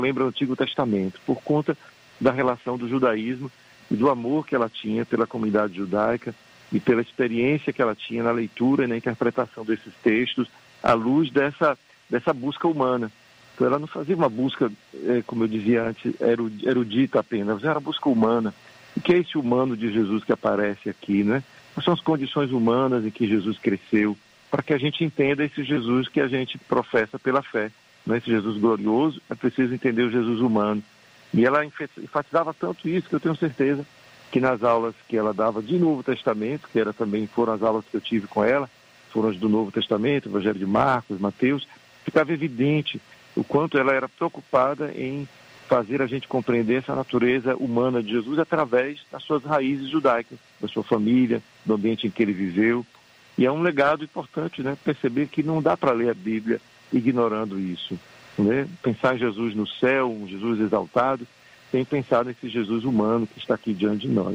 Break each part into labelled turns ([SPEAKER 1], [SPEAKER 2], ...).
[SPEAKER 1] lembra o Antigo Testamento, por conta da relação do judaísmo e do amor que ela tinha pela comunidade judaica e pela experiência que ela tinha na leitura e na interpretação desses textos à luz dessa busca humana. Então ela não fazia uma busca, como eu dizia antes, erudita apenas, era uma busca humana. O que é esse humano de Jesus que aparece aqui, né? Quais são as condições humanas em que Jesus cresceu, para que a gente entenda esse Jesus que a gente professa pela fé. Não é esse Jesus glorioso, é preciso entender o Jesus humano. E ela enfatizava tanto isso que eu tenho certeza que nas aulas que ela dava de Novo Testamento, que foram as aulas que eu tive com ela, foram as do Novo Testamento, Evangelho de Marcos, Mateus, ficava evidente o quanto ela era preocupada em fazer a gente compreender essa natureza humana de Jesus através das suas raízes judaicas, da sua família, do ambiente em que ele viveu. E é um legado importante, né? Perceber que não dá para ler a Bíblia ignorando isso, né? Pensar em Jesus no céu, um Jesus exaltado, sem pensar nesse Jesus humano que está aqui diante de nós.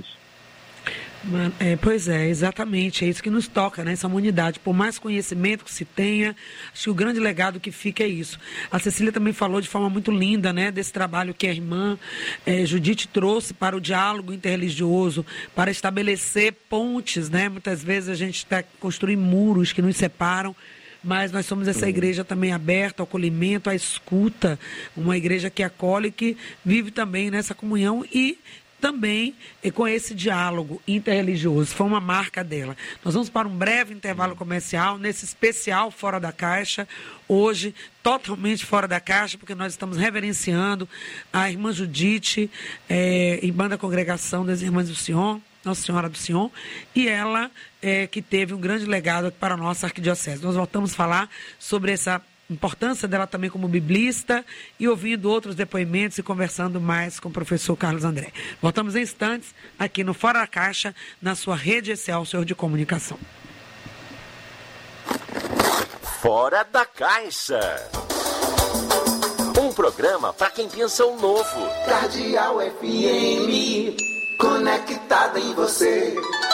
[SPEAKER 2] Pois é, exatamente, é isso que nos toca, né? Essa humanidade, por mais conhecimento que se tenha, acho que o grande legado que fica é isso. A Cecília também falou de forma muito linda, né, desse trabalho que a irmã Judite trouxe para o diálogo interreligioso, para estabelecer pontes, né? Muitas vezes a gente está construindo muros que nos separam, mas nós somos essa igreja também aberta ao acolhimento, à escuta, uma igreja que acolhe, que vive também nessa comunhão e também com esse diálogo interreligioso. Foi uma marca dela. Nós vamos para um breve intervalo comercial, nesse especial Fora da Caixa, hoje totalmente fora da caixa, porque nós estamos reverenciando a irmã Judite, irmã da congregação das Irmãs do Sion, Nossa Senhora do Sion, e ela que teve um grande legado para a nossa arquidiocese. Nós voltamos a falar sobre essa importância dela também como biblista e ouvindo outros depoimentos e conversando mais com o professor Carlos André. Voltamos em instantes aqui no Fora da Caixa, na sua rede Excelsior de comunicação.
[SPEAKER 3] Fora da Caixa. Um programa para quem pensa o novo.
[SPEAKER 4] Cardeal FM, conectada em você.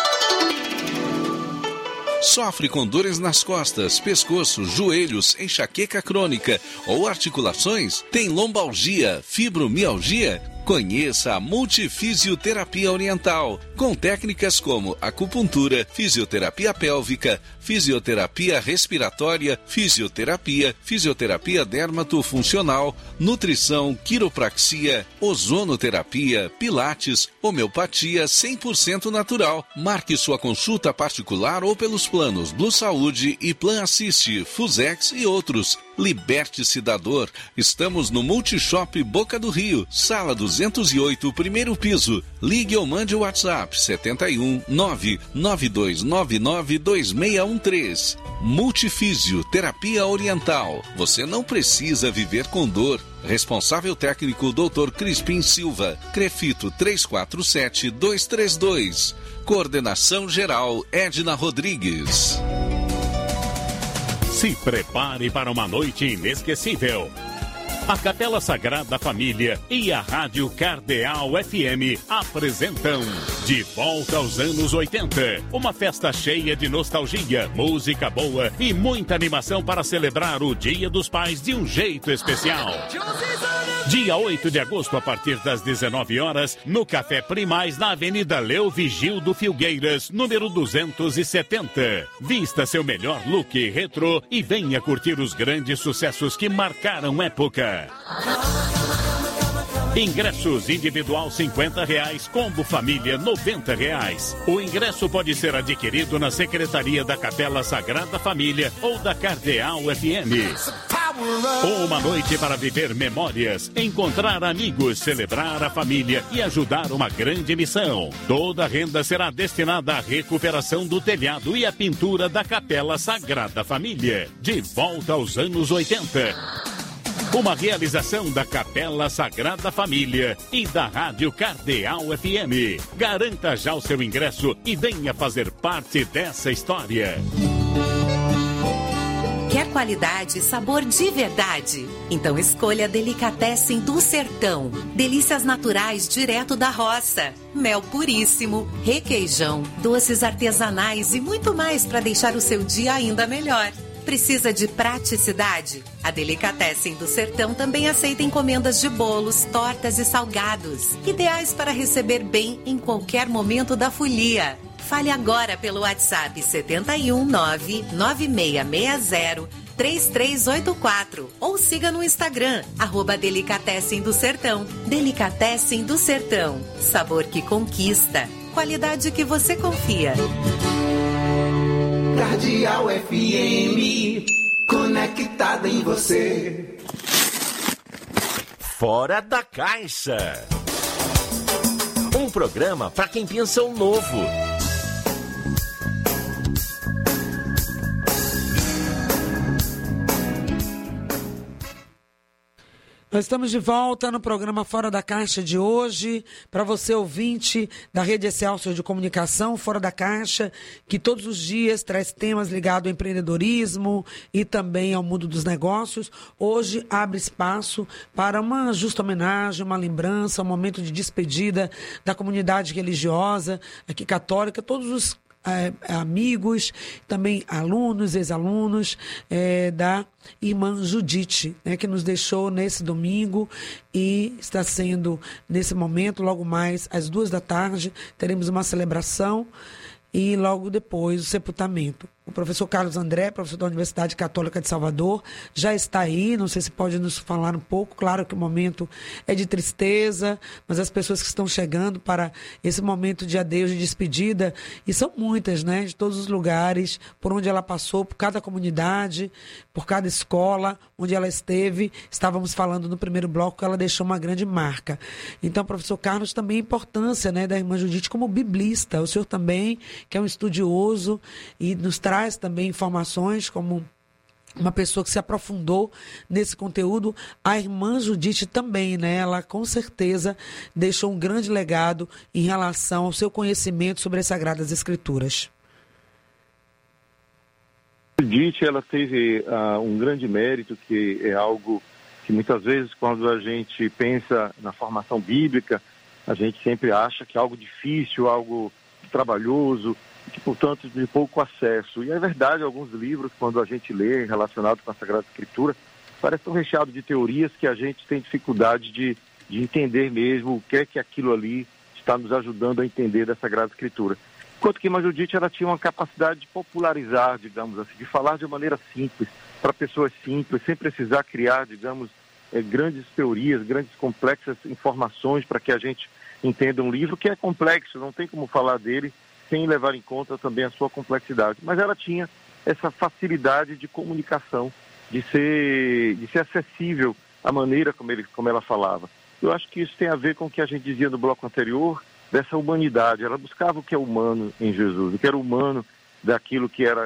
[SPEAKER 5] Sofre com dores nas costas, pescoço, joelhos, enxaqueca crônica ou articulações? Tem lombalgia, fibromialgia? Conheça a Multifisioterapia Oriental, com técnicas como acupuntura, fisioterapia pélvica, fisioterapia respiratória, fisioterapia dermatofuncional, nutrição, quiropraxia, ozonoterapia, pilates, homeopatia 100% natural. Marque sua consulta particular ou pelos planos Blue Saúde e Plan Assist, Fusex e outros. Liberte-se da dor. Estamos no Multishop Boca do Rio, sala 208, primeiro piso. Ligue ou mande o WhatsApp 71 99299 2613. Multifísio Terapia Oriental. Você não precisa viver com dor. Responsável técnico Dr. Crispim Silva. Crefito 347-232. Coordenação geral Edna Rodrigues.
[SPEAKER 6] Se prepare para uma noite inesquecível. A Capela Sagrada Família e a Rádio Cardeal FM apresentam De Volta aos Anos 80. Uma festa cheia de nostalgia, música boa e muita animação para celebrar o Dia dos Pais de um jeito especial. Dia 8 de agosto, a partir das 19 horas, no Café Primaz, na Avenida Leo Vigildo Filgueiras, número 270. Vista seu melhor look retrô e venha curtir os grandes sucessos que marcaram época. Ingressos individual R$50, combo família R$90. O ingresso pode ser adquirido na Secretaria da Capela Sagrada Família ou da Cardeal FM. Uma noite para viver memórias, encontrar amigos, celebrar a família e ajudar uma grande missão. Toda a renda será destinada à recuperação do telhado e à pintura da Capela Sagrada Família. De volta aos anos 80. Uma realização da Capela Sagrada Família e da Rádio Cardeal FM. Garanta já o seu ingresso e venha fazer parte dessa história.
[SPEAKER 7] Quer qualidade e sabor de verdade? Então escolha a Delicatessen do Sertão. Delícias naturais direto da roça. Mel puríssimo, requeijão, doces artesanais e muito mais para deixar o seu dia ainda melhor. Precisa de praticidade? A Delicatessen do Sertão também aceita encomendas de bolos, tortas e salgados, ideais para receber bem em qualquer momento da folia. Fale agora pelo WhatsApp 71996603384 ou siga no Instagram, @Delicatessen do Sertão. Delicatessen do Sertão. Sabor que conquista. Qualidade que você confia.
[SPEAKER 4] Cardeal FM, conectada em você.
[SPEAKER 3] Fora da Caixa. Um programa para quem pensa o novo.
[SPEAKER 2] Nós estamos de volta no programa Fora da Caixa de hoje. Para você, ouvinte da Rede Excelsior de Comunicação, Fora da Caixa, que todos os dias traz temas ligados ao empreendedorismo e também ao mundo dos negócios. Hoje abre espaço para uma justa homenagem, uma lembrança, um momento de despedida da comunidade religiosa aqui católica, todos os amigos, também alunos, ex-alunos da irmã Judite, né, que nos deixou nesse domingo e está sendo, nesse momento, logo mais às 14h, teremos uma celebração e logo depois o sepultamento. O professor Carlos André, professor da Universidade Católica de Salvador, já está aí, não sei se pode nos falar um pouco. Claro que o momento é de tristeza, mas as pessoas que estão chegando para esse momento de adeus, de despedida, e são muitas, né, de todos os lugares, por onde ela passou, por cada comunidade, por cada escola onde ela esteve. Estávamos falando no primeiro bloco que ela deixou uma grande marca. Então, professor Carlos, também a importância, né, da irmã Judite como biblista. O senhor também, que é um estudioso e nos traz também informações como uma pessoa que se aprofundou nesse conteúdo. A irmã Judite também, né? Ela com certeza deixou um grande legado em relação ao seu conhecimento sobre as Sagradas Escrituras.
[SPEAKER 1] Judite, ela teve um grande mérito, que é algo que muitas vezes, quando a gente pensa na formação bíblica, a gente sempre acha que é algo difícil, algo trabalhoso, que, portanto, de pouco acesso. E é verdade, alguns livros, quando a gente lê relacionados com a Sagrada Escritura, parecem recheados de teorias que a gente tem dificuldade de entender mesmo o que é que aquilo ali está nos ajudando a entender da Sagrada Escritura. Enquanto que a irmã Judite, ela tinha uma capacidade de popularizar, digamos assim, de falar de uma maneira simples, para pessoas simples, sem precisar criar, digamos, grandes teorias, grandes complexas informações para que a gente entenda um livro que é complexo, não tem como falar dele sem levar em conta também a sua complexidade. Mas ela tinha essa facilidade de comunicação, de ser acessível à maneira como ela falava. Eu acho que isso tem a ver com o que a gente dizia no bloco anterior, dessa humanidade. Ela buscava o que é humano em Jesus, o que era humano daquilo que era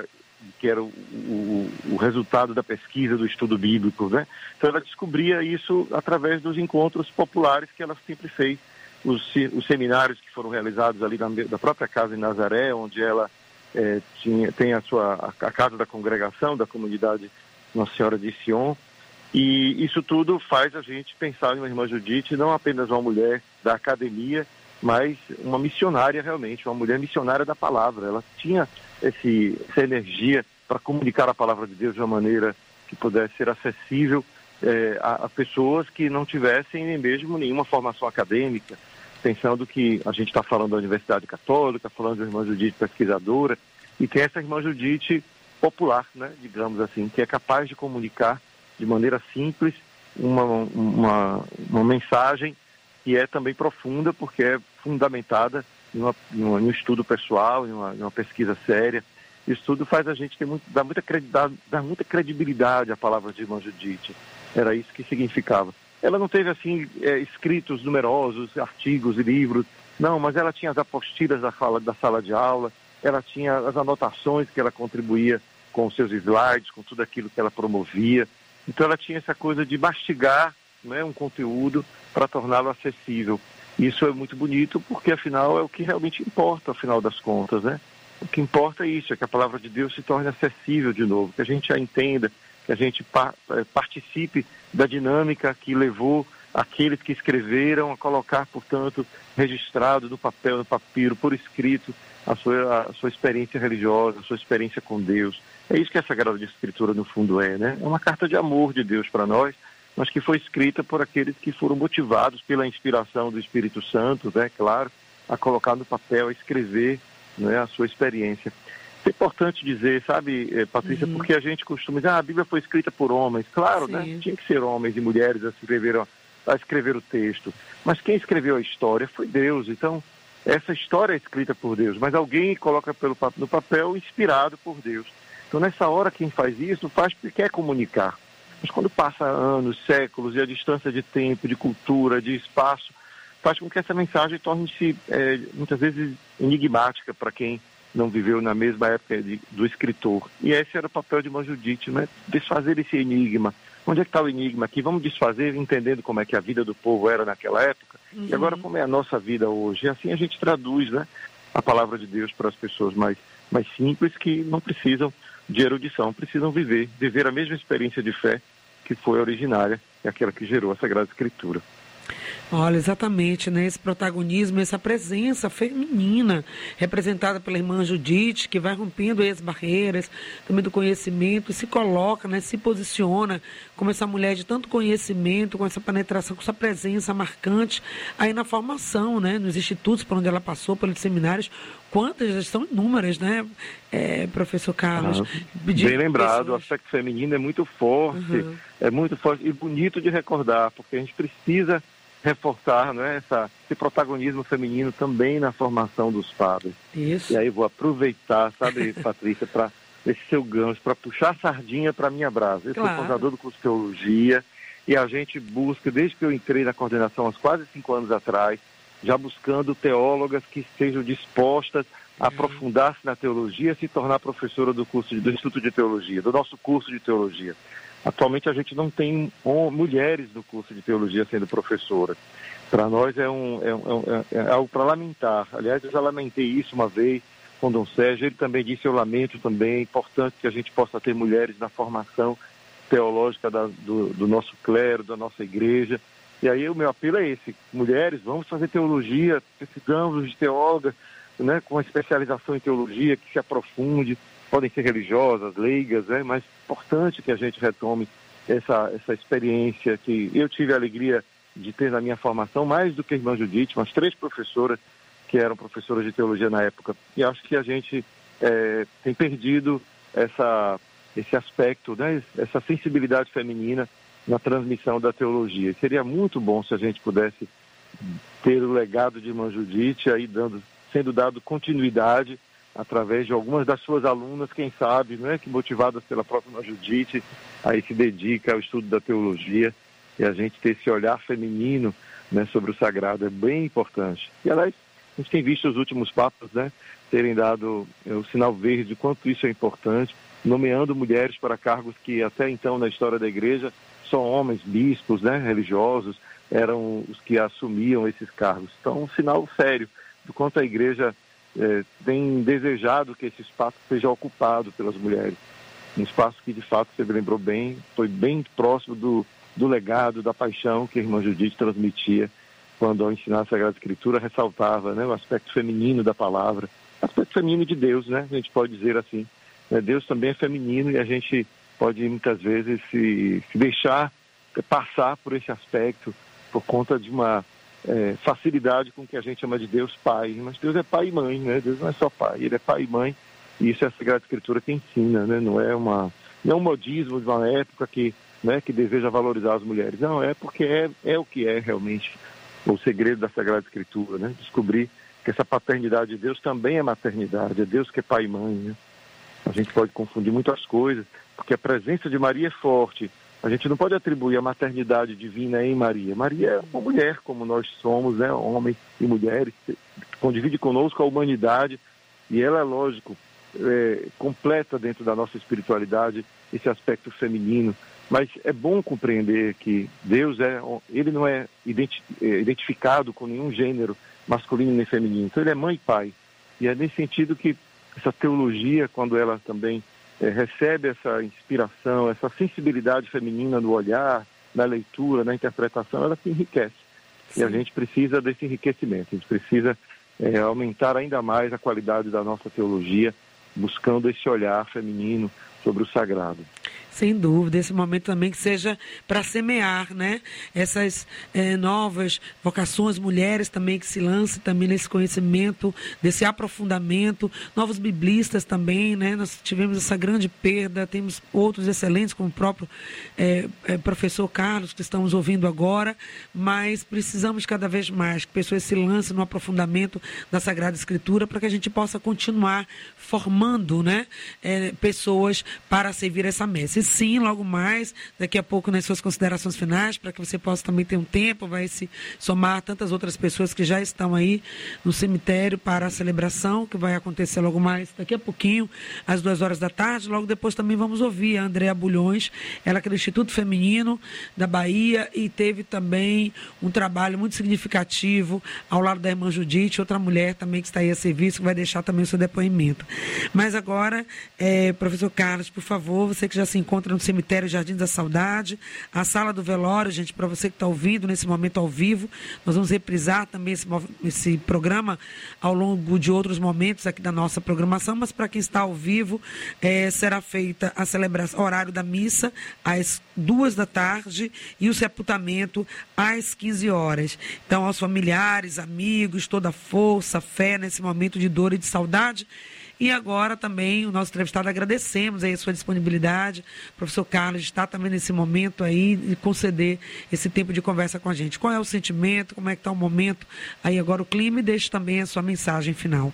[SPEAKER 1] o resultado da pesquisa, do estudo bíblico, né? Então ela descobria isso através dos encontros populares que ela sempre fez, os seminários que foram realizados ali da própria casa em Nazaré, onde ela tem a casa da congregação, da comunidade Nossa Senhora de Sion. E isso tudo faz a gente pensar em uma irmã Judite, não apenas uma mulher da academia, mas uma missionária realmente, uma mulher missionária da palavra. Ela tinha essa energia para comunicar a palavra de Deus de uma maneira que pudesse ser acessível a pessoas que não tivessem nem mesmo nenhuma formação acadêmica, pensando que a gente está falando da Universidade Católica, falando da irmã Judite pesquisadora, e tem essa irmã Judite popular, né, digamos assim, que é capaz de comunicar de maneira simples uma mensagem que é também profunda, porque é fundamentada em um estudo pessoal, em uma pesquisa séria. Isso tudo faz a gente dar muita credibilidade à palavra de irmã Judite. Era isso que significava. Ela não teve, assim, escritos numerosos, artigos e livros, não, mas ela tinha as apostilas da sala de aula, ela tinha as anotações que ela contribuía com os seus slides, com tudo aquilo que ela promovia. Então ela tinha essa coisa de mastigar, né, um conteúdo para torná-lo acessível. Isso é muito bonito, porque afinal é o que realmente importa, afinal das contas, né? O que importa é isso, é que a palavra de Deus se torne acessível de novo, que a gente a entenda, que a gente participe da dinâmica que levou aqueles que escreveram a colocar, portanto, registrado no papel, no papiro, por escrito, a sua experiência religiosa, a sua experiência com Deus. É isso que a Sagrada Escritura, no fundo, né? É uma carta de amor de Deus para nós, mas que foi escrita por aqueles que foram motivados pela inspiração do Espírito Santo, né? Claro, a colocar no papel, a escrever, né, a sua experiência. É importante dizer, sabe, Patrícia, porque a gente costuma dizer, a Bíblia foi escrita por homens. Claro, né? Tinha que ser homens e mulheres a escrever o texto. Mas quem escreveu a história foi Deus. Então, essa história é escrita por Deus, mas alguém coloca no papel inspirado por Deus. Então, nessa hora, quem faz isso, faz porque quer comunicar. Mas quando passa anos, séculos, e a distância de tempo, de cultura, de espaço, faz com que essa mensagem torne-se, muitas vezes, enigmática para quem não viveu na mesma época do escritor. E esse era o papel de Irmã Judite, né? Desfazer esse enigma. Onde é que está o enigma aqui? Vamos desfazer, entendendo como é que a vida do povo era naquela época, e agora como é a nossa vida hoje. E assim a gente traduz, né, a palavra de Deus para as pessoas mais simples, que não precisam de erudição, precisam viver a mesma experiência de fé que foi originária, e aquela que gerou a Sagrada Escritura.
[SPEAKER 2] Olha, exatamente, né? Esse protagonismo, essa presença feminina representada pela irmã Judite, que vai rompendo as barreiras também do conhecimento e se coloca, né? Se posiciona como essa mulher de tanto conhecimento, com essa penetração, com essa presença marcante aí na formação, né? Nos institutos por onde ela passou, pelos seminários. Quantas, já são inúmeras, né, professor Carlos?
[SPEAKER 1] Bem lembrado, o aspecto feminino é muito forte, e bonito de recordar, porque a gente precisa reforçar, né, esse protagonismo feminino também na formação dos padres.
[SPEAKER 2] Isso.
[SPEAKER 1] E aí vou aproveitar, sabe, Patrícia, para esse seu gancho, para puxar a sardinha para a minha brasa. Eu sou fundador do curso de Teologia, e a gente busca, desde que eu entrei na coordenação há quase 5 anos atrás, já buscando teólogas que estejam dispostas a aprofundar-se na teologia, se tornar professora do Instituto de Teologia, do nosso curso de Teologia. Atualmente a gente não tem mulheres no curso de Teologia sendo professoras. Para nós é algo para lamentar. Aliás, eu já lamentei isso uma vez com Dom Sérgio, ele também disse, eu lamento também, é importante que a gente possa ter mulheres na formação teológica do nosso clero, da nossa igreja. E aí o meu apelo é esse: mulheres, vamos fazer teologia, precisamos de teólogas, né, com especialização em teologia, que se aprofunde, podem ser religiosas, leigas, né, mas é importante que a gente retome essa experiência que eu tive a alegria de ter na minha formação, mais do que a irmã Judite, umas 3 professoras que eram professoras de teologia na época. E acho que a gente tem perdido esse aspecto, né, essa sensibilidade feminina na transmissão da teologia. Seria muito bom se a gente pudesse ter o legado de irmã Judite aí sendo dado continuidade através de algumas das suas alunas, quem sabe, né, que motivadas pela própria irmã Judite, aí se dedica ao estudo da teologia, e a gente ter esse olhar feminino, né, sobre o sagrado é bem importante. E, aliás, a gente tem visto os últimos papas, né, terem dado o sinal verde de quanto isso é importante, nomeando mulheres para cargos que até então na história da igreja só homens, bispos, né, religiosos, eram os que assumiam esses cargos. Então, um sinal sério do quanto a igreja tem desejado que esse espaço seja ocupado pelas mulheres. Um espaço que, de fato, você lembrou bem, foi bem próximo do legado, da paixão que a irmã Judite transmitia quando, ao ensinar a Sagrada Escritura, ressaltava, né, o aspecto feminino da palavra, o aspecto feminino de Deus, né, a gente pode dizer assim. Deus também é feminino e a gente pode muitas vezes se deixar passar por esse aspecto por conta de uma facilidade com que a gente chama de Deus Pai. Mas Deus é pai e mãe, né? Deus não é só pai, ele é pai e mãe, e isso é a Sagrada Escritura que ensina, né? Não é um modismo de uma época que deseja valorizar as mulheres. Não, é porque é o que é realmente o segredo da Sagrada Escritura, né? Descobrir que essa paternidade de Deus também é maternidade, é Deus que é pai e mãe, né? A gente pode confundir muitas coisas, porque a presença de Maria é forte. A gente não pode atribuir a maternidade divina em Maria. Maria é uma mulher, como nós somos, né? Homens e mulheres, condivide conosco a humanidade, e ela, é lógico, completa dentro da nossa espiritualidade esse aspecto feminino. Mas é bom compreender que Deus ele não é identificado com nenhum gênero masculino nem feminino. Então ele é mãe e pai. E é nesse sentido que essa teologia, quando ela também recebe essa inspiração, essa sensibilidade feminina no olhar, na leitura, na interpretação, ela se enriquece. Sim. E a gente precisa desse enriquecimento, a gente precisa aumentar ainda mais a qualidade da nossa teologia, buscando esse olhar feminino sobre o sagrado.
[SPEAKER 2] Sem dúvida, esse momento também que seja para semear, né? Essas novas vocações, mulheres também que se lancem também nesse conhecimento, desse aprofundamento, novos biblistas também, né? Nós tivemos essa grande perda, temos outros excelentes, como o próprio professor Carlos, que estamos ouvindo agora, mas precisamos cada vez mais que pessoas se lancem no aprofundamento da Sagrada Escritura para que a gente possa continuar formando, né? Pessoas para servir essa messe. Sim, logo mais, daqui a pouco nas suas considerações finais, para que você possa também ter um tempo, vai se somar tantas outras pessoas que já estão aí no cemitério para a celebração, que vai acontecer logo mais, daqui a pouquinho, às 2h da tarde. Logo depois também vamos ouvir a Andréa Bulhões, ela que é do Instituto Feminino da Bahia e teve também um trabalho muito significativo ao lado da irmã Judite, outra mulher também que está aí a serviço, que vai deixar também o seu depoimento. Mas agora, professor Carlos, por favor, você que já se encontra no cemitério Jardim da Saudade, a sala do velório, gente, para você que está ouvindo nesse momento ao vivo, nós vamos reprisar também esse programa ao longo de outros momentos aqui da nossa programação, mas para quem está ao vivo, será feita a celebração, horário da missa às 2 da tarde e o sepultamento às 15 horas. Então, aos familiares, amigos, toda a força, fé nesse momento de dor e de saudade. E agora também o nosso entrevistado, agradecemos aí a sua disponibilidade, professor Carlos, está também nesse momento aí de conceder esse tempo de conversa com a gente. Qual é o sentimento, como é que está o momento aí agora, o clima, e deixe também a sua mensagem final.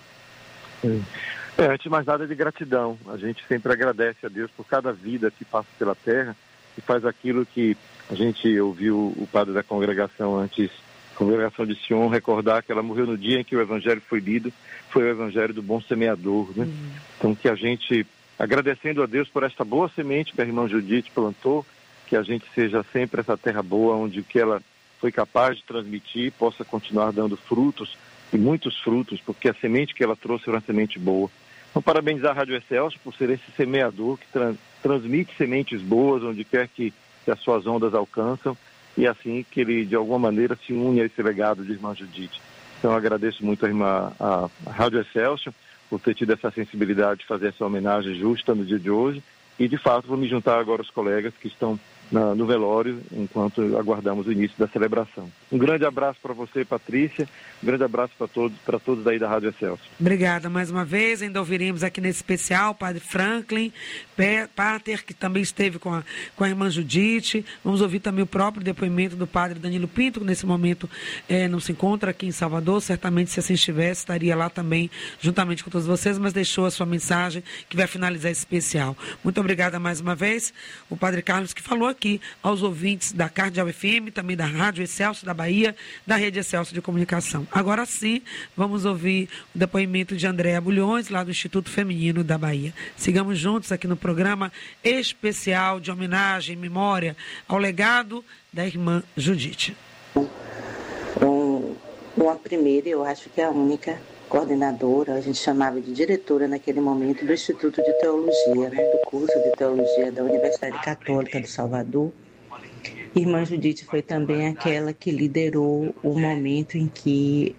[SPEAKER 1] Antes de mais nada, de gratidão. A gente sempre agradece a Deus por cada vida que passa pela terra e faz aquilo que a gente ouviu o padre da congregação antes, congregação de Sion, recordar que ela morreu no dia em que o evangelho foi lido, foi o evangelho do bom semeador, né? Então que a gente, agradecendo a Deus por esta boa semente que a irmã Judite plantou, que a gente seja sempre essa terra boa, onde o que ela foi capaz de transmitir possa continuar dando frutos, e muitos frutos, porque a semente que ela trouxe era uma semente boa. Então parabenizar a Rádio Excelsior por ser esse semeador que transmite sementes boas onde quer que as suas ondas alcançam, e assim que ele, de alguma maneira, se une a esse legado de irmã Judite. Então, eu agradeço muito a Rádio Excelsior por ter tido essa sensibilidade de fazer essa homenagem justa no dia de hoje. E, de fato, vou me juntar agora aos colegas que estão no velório, enquanto aguardamos o início da celebração. Um grande abraço para você, Patrícia. Um grande abraço para todos daí da Rádio Excelsior.
[SPEAKER 2] Obrigada mais uma vez. Ainda ouviremos aqui nesse especial o padre Franklin Pater, que também esteve com a irmã Judite. Vamos ouvir também o próprio depoimento do padre Danilo Pinto, que nesse momento não se encontra aqui em Salvador. Certamente, se assim estivesse, estaria lá também, juntamente com todos vocês, mas deixou a sua mensagem, que vai finalizar esse especial. Muito obrigada mais uma vez. O padre Carlos, que falou aqui aos ouvintes da Cardeal FM, também da Rádio Excelsior da Bahia, da Rede Excelsior de Comunicação. Agora sim, vamos ouvir o depoimento de Andréa Bulhões, lá do Instituto Feminino da Bahia. Sigamos juntos aqui no programa especial de homenagem e memória ao legado da irmã Judite.
[SPEAKER 8] A primeira, eu acho que é a única coordenadora, a gente chamava de diretora naquele momento, do Instituto de Teologia, né, do curso de Teologia da Universidade Católica de Salvador. Irmã Judite foi também aquela que liderou o momento em que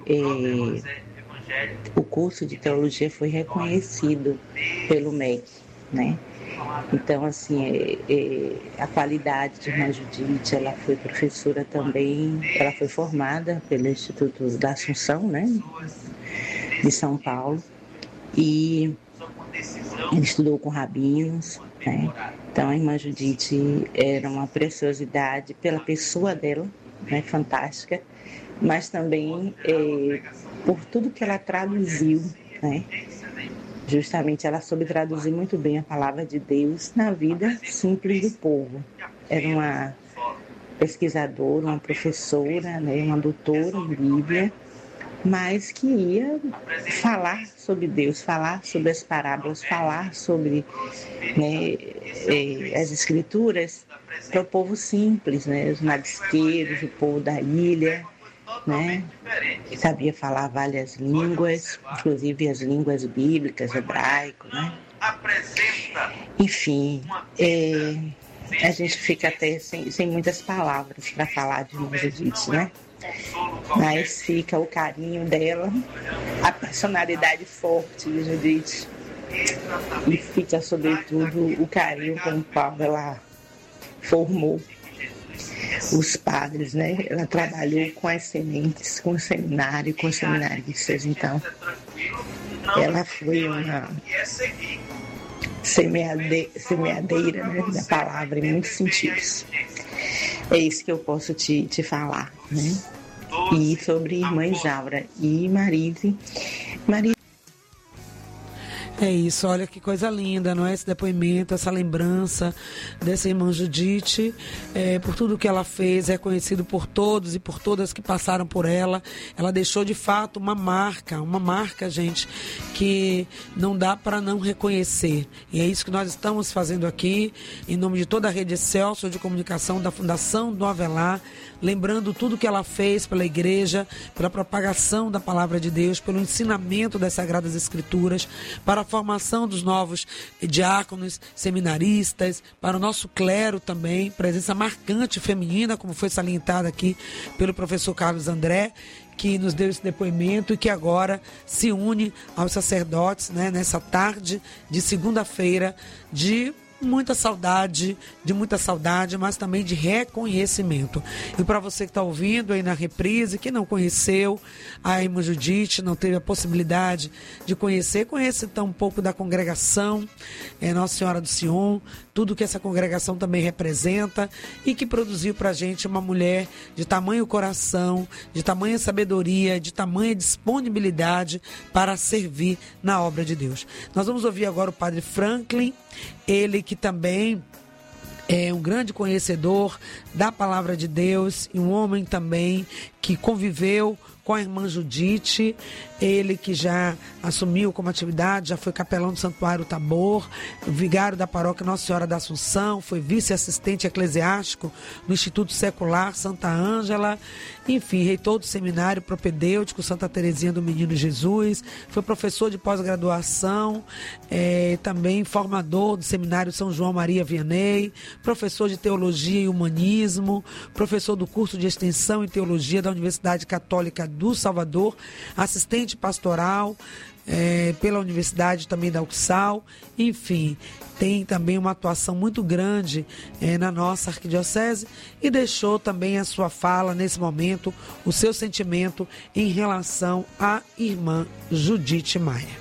[SPEAKER 8] o curso de Teologia foi reconhecido pelo MEC, né? Então, assim, a qualidade de irmã Judite, ela foi professora também, ela foi formada pelo Instituto da Assunção, né, de São Paulo, e ele estudou com rabinos, né? Então a irmã Judite era uma preciosidade pela pessoa dela, né, fantástica, mas também por tudo que ela traduziu, né? Justamente ela soube traduzir muito bem a palavra de Deus na vida simples do povo. Era uma pesquisadora, uma professora, né, uma doutora em Bíblia, mas que ia falar sobre Deus, falar sobre as parábolas, falar sobre, né, as escrituras para o povo simples, né, os marisqueiros, o povo da ilha, né, que sabia falar várias línguas, inclusive as línguas bíblicas, hebraico, né. Enfim, a gente fica até sem muitas palavras para falar de irmã Judite, né. mas fica o carinho dela, a personalidade forte de Judite, e fica, sobretudo, o carinho com o qual ela formou os padres, né? Ela trabalhou com as sementes, com o seminário, com os seminaristas. Então, ela foi uma semeadeira, né, da palavra em muitos sentidos. É isso que eu posso te falar, né? E sobre irmã Isaura e Marise.
[SPEAKER 2] É isso, olha que coisa linda, não é? Esse depoimento, essa lembrança dessa irmã Judite, por tudo que ela fez, é conhecido por todos e por todas que passaram por ela. Ela deixou de fato uma marca, gente, que não dá para não reconhecer. E é isso que nós estamos fazendo aqui, em nome de toda a rede Excelsior de comunicação da Fundação do Avelar, lembrando tudo que ela fez pela igreja, pela propagação da palavra de Deus, pelo ensinamento das Sagradas Escrituras, para a formação dos novos diáconos, seminaristas, para o nosso clero também, presença marcante feminina, como foi salientada aqui pelo professor Carlos André, que nos deu esse depoimento e que agora se une aos sacerdotes, né, nessa tarde de segunda-feira de muita saudade, mas também de reconhecimento. E para você que está ouvindo aí na reprise, que não conheceu a irmã Judite, não teve a possibilidade de conhecer, conheça então um pouco da congregação Nossa Senhora do Sion, tudo que essa congregação também representa e que produziu para a gente uma mulher de tamanho coração, de tamanha sabedoria, de tamanha disponibilidade para servir na obra de Deus. Nós vamos ouvir agora o Padre Franklin, ele que também é um grande conhecedor da palavra de Deus e um homem também que conviveu com a irmã Judite, ele que já assumiu como atividade, já foi capelão do Santuário Tabor, vigário da paróquia Nossa Senhora da Assunção, foi vice-assistente eclesiástico no Instituto Secular Santa Ângela, enfim, reitor do Seminário Propedêutico Santa Teresinha do Menino Jesus, foi professor de pós-graduação, também formador do Seminário São João Maria Vianney, professor de Teologia e Humanismo, professor do curso de Extensão em Teologia da Universidade Católica do Salvador, assistente pastoral pela Universidade também da UXAL, enfim, tem também uma atuação muito grande na nossa arquidiocese e deixou também a sua fala nesse momento, o seu sentimento em relação à irmã Judite Maia.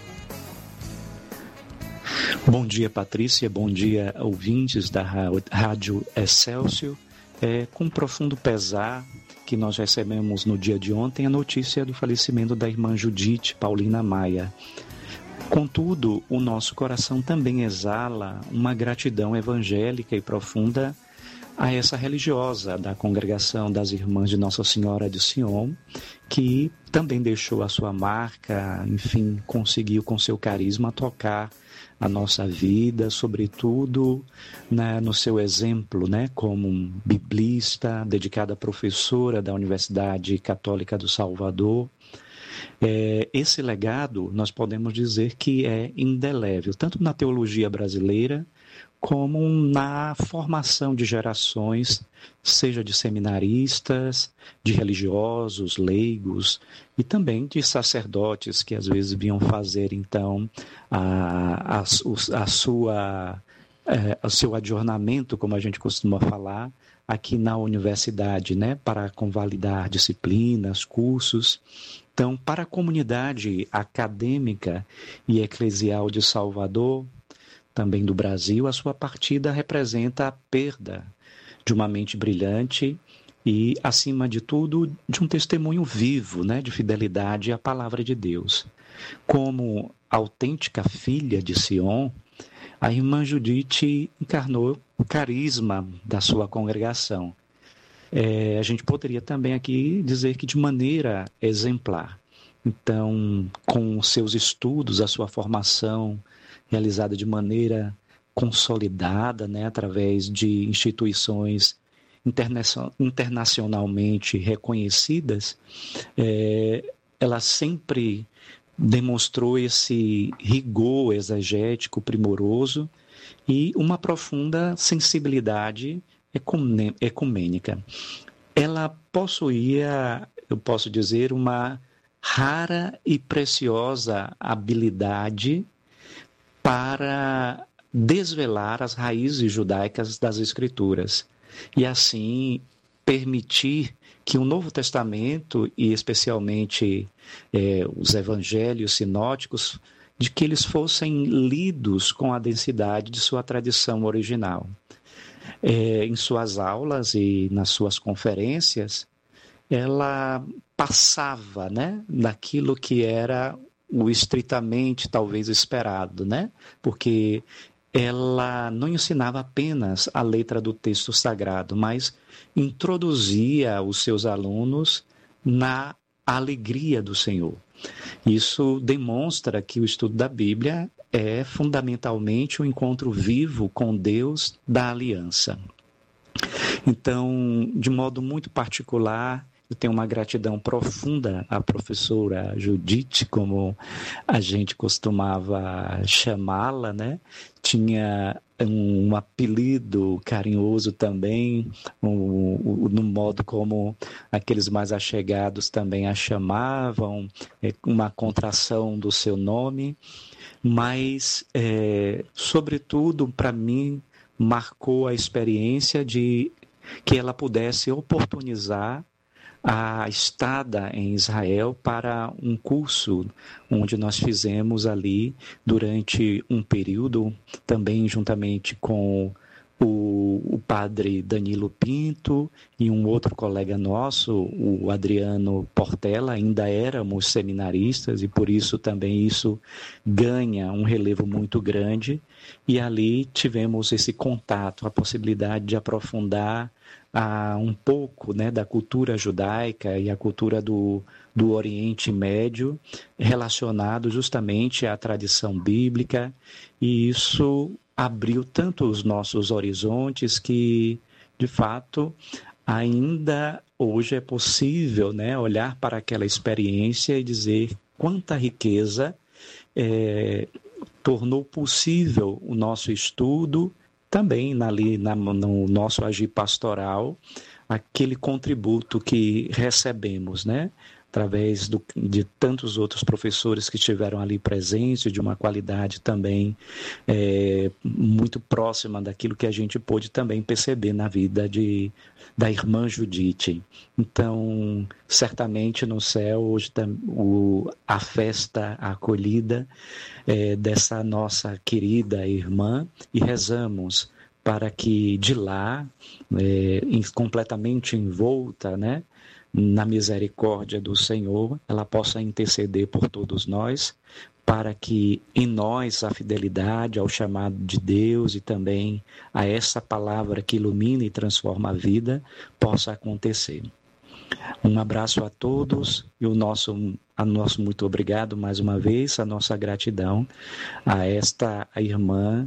[SPEAKER 9] Bom dia, Patrícia, bom dia, ouvintes da Rádio Excelsior. Com profundo pesar que nós recebemos no dia de ontem a notícia do falecimento da irmã Judite Paulina Maia. Contudo, o nosso coração também exala uma gratidão evangélica e profunda a essa religiosa da congregação das Irmãs de Nossa Senhora de Sion, que também deixou a sua marca, enfim, conseguiu com seu carisma tocar a nossa vida, sobretudo no seu exemplo, como um biblista, dedicada professora da Universidade Católica do Salvador. Esse legado, nós podemos dizer que é indelével, tanto na teologia brasileira, como na formação de gerações, seja de seminaristas, de religiosos, leigos e também de sacerdotes que às vezes vinham fazer então o seu adjornamento, como a gente costuma falar, aqui na universidade, para convalidar disciplinas, cursos. Então, para a comunidade acadêmica e eclesial de Salvador, também do Brasil, a sua partida representa a perda de uma mente brilhante e, acima de tudo, de um testemunho vivo, de fidelidade à palavra de Deus. Como autêntica filha de Sion, a irmã Judite encarnou o carisma da sua congregação. A gente poderia também aqui dizer que de maneira exemplar. Então, com seus estudos, a sua formação realizada de maneira consolidada, através de instituições internacionalmente reconhecidas, ela sempre demonstrou esse rigor exegético primoroso e uma profunda sensibilidade ecumênica. Ela possuía eu posso dizer, uma rara e preciosa habilidade para desvelar as raízes judaicas das Escrituras e assim permitir que o Novo Testamento e especialmente os evangelhos sinóticos, de que eles fossem lidos com a densidade de sua tradição original. Em suas aulas e nas suas conferências, ela passava, né, daquilo que era o estritamente talvez esperado, né? Porque ela não ensinava apenas a letra do texto sagrado, mas introduzia os seus alunos na alegria do Senhor. Isso demonstra que o estudo da Bíblia é fundamentalmente um encontro vivo com Deus da aliança. Então, de modo muito particular, eu tenho uma gratidão profunda à professora Judite, como a gente costumava chamá-la, né? Tinha um apelido carinhoso também, no modo como aqueles mais achegados também a chamavam, uma contração do seu nome, mas, sobretudo, para mim, marcou a experiência de que ela pudesse oportunizar a estada em Israel para um curso onde nós fizemos ali durante um período, também juntamente com o padre Danilo Pinto e um outro colega nosso, o Adriano Portela. Ainda éramos seminaristas e por isso também isso ganha um relevo muito grande, e ali tivemos esse contato, a possibilidade de aprofundar um pouco, né, da cultura judaica e a cultura do Oriente Médio, relacionado justamente à tradição bíblica, e isso abriu tanto os nossos horizontes que, de fato, ainda hoje é possível, né, olhar para aquela experiência e dizer quanta riqueza tornou possível o nosso estudo, também no nosso agir pastoral, aquele contributo que recebemos, né? Através de tantos outros professores que estiveram ali presentes, de uma qualidade também muito próxima daquilo que a gente pôde também perceber na vida da irmã Judite. Então, certamente no céu, hoje a festa, a acolhida dessa nossa querida irmã, e rezamos para que de lá, completamente envolta, né, na misericórdia do Senhor, ela possa interceder por todos nós, para que em nós a fidelidade ao chamado de Deus e também a essa palavra que ilumina e transforma a vida possa acontecer. Um abraço a todos e o nosso muito obrigado mais uma vez, a nossa gratidão a esta irmã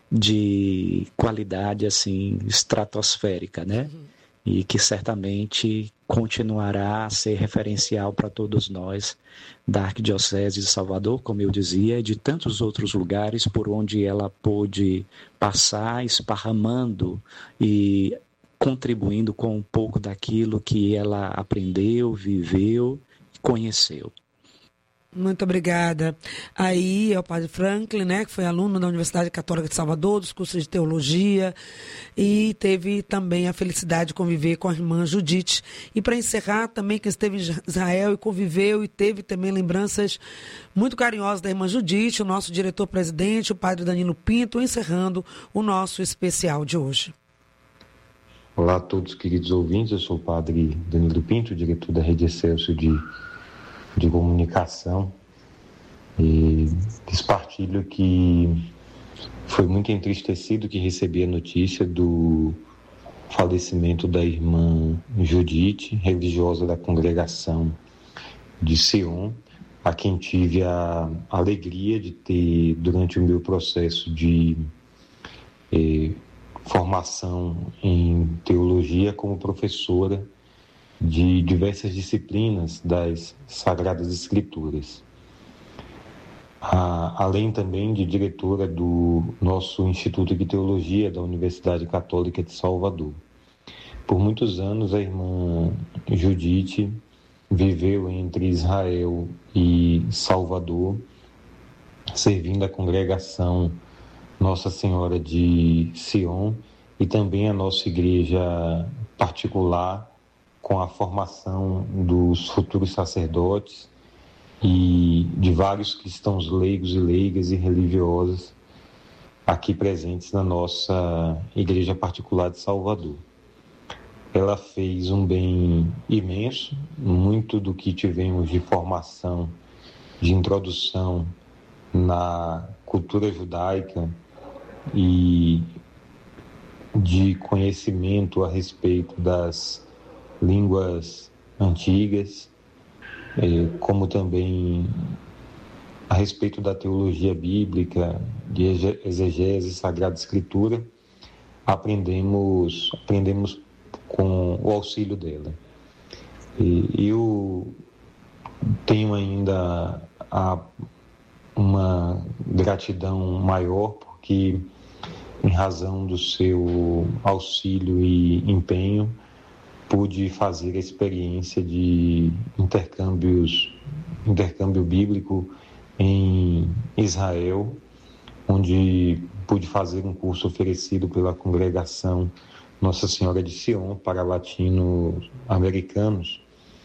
[SPEAKER 9] de qualidade assim estratosférica, né? E que certamente continuará a ser referencial para todos nós da Arquidiocese de Salvador, como eu dizia, e de tantos outros lugares por onde ela pôde passar, esparramando e contribuindo com um pouco daquilo que ela aprendeu, viveu e conheceu.
[SPEAKER 2] Muito obrigada. Aí é o padre Franklin, né, que foi aluno da Universidade Católica de Salvador, dos cursos de teologia, e teve também a felicidade de conviver com a irmã Judite. E para encerrar, também quem esteve em Israel e conviveu e teve também lembranças muito carinhosas da irmã Judite, o nosso diretor-presidente, o padre Danilo Pinto, encerrando o nosso especial de hoje.
[SPEAKER 10] Olá a todos, queridos ouvintes, eu sou o padre Danilo Pinto, diretor da Rede Excelsior de comunicação, e partilho que foi muito entristecido que recebi a notícia do falecimento da irmã Judite, religiosa da congregação de Sion, a quem tive a alegria de ter, durante o meu processo de formação em teologia, como professora de diversas disciplinas das Sagradas Escrituras. Além também de diretora do nosso Instituto de Teologia da Universidade Católica de Salvador. Por muitos anos, a irmã Judite viveu entre Israel e Salvador, servindo a congregação Nossa Senhora de Sion e também a nossa igreja particular, com a formação dos futuros sacerdotes e de vários cristãos leigos e leigas e religiosas aqui presentes na nossa igreja particular de Salvador. Ela fez um bem imenso, muito do que tivemos de formação, de introdução na cultura judaica e de conhecimento a respeito das línguas antigas, como também a respeito da teologia bíblica, de exegese, Sagrada Escritura, aprendemos com o auxílio dela. E eu tenho ainda uma gratidão maior, porque em razão do seu auxílio e empenho, pude fazer a experiência de intercâmbio bíblico em Israel, onde pude fazer um curso oferecido pela congregação Nossa Senhora de Sion para latino-americanos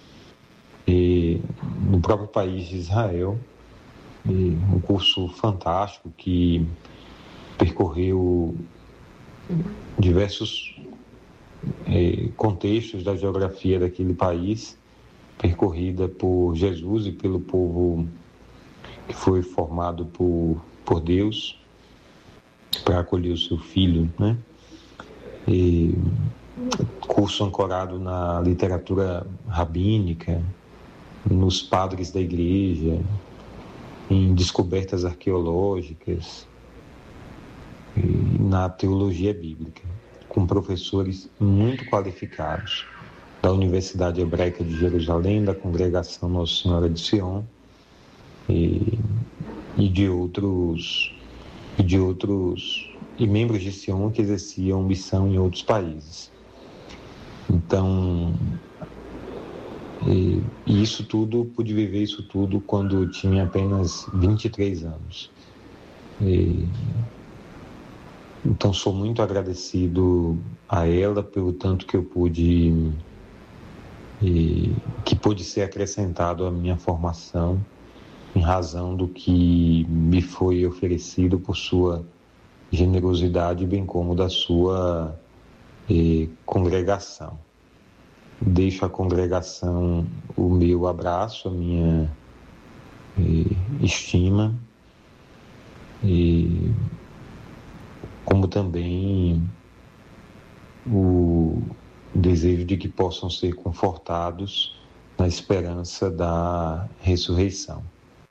[SPEAKER 10] no próprio país de Israel. Um curso fantástico que percorreu diversos contextos da geografia daquele país, percorrida por Jesus e pelo povo que foi formado por Deus para acolher o seu filho, né? Curso ancorado na literatura rabínica, nos padres da igreja, em descobertas arqueológicas, na teologia bíblica, com professores muito qualificados da Universidade Hebraica de Jerusalém, da Congregação Nossa Senhora de Sion e membros de Sion que exerciam missão em outros países. Então, pude viver isso tudo quando eu tinha apenas 23 anos. Então, sou muito agradecido a ela pelo tanto que eu pude ser acrescentado à minha formação, em razão do que me foi oferecido por sua generosidade, bem como da sua congregação. Deixo à congregação o meu abraço, a minha estima, como também o desejo de que possam ser confortados na esperança da ressurreição.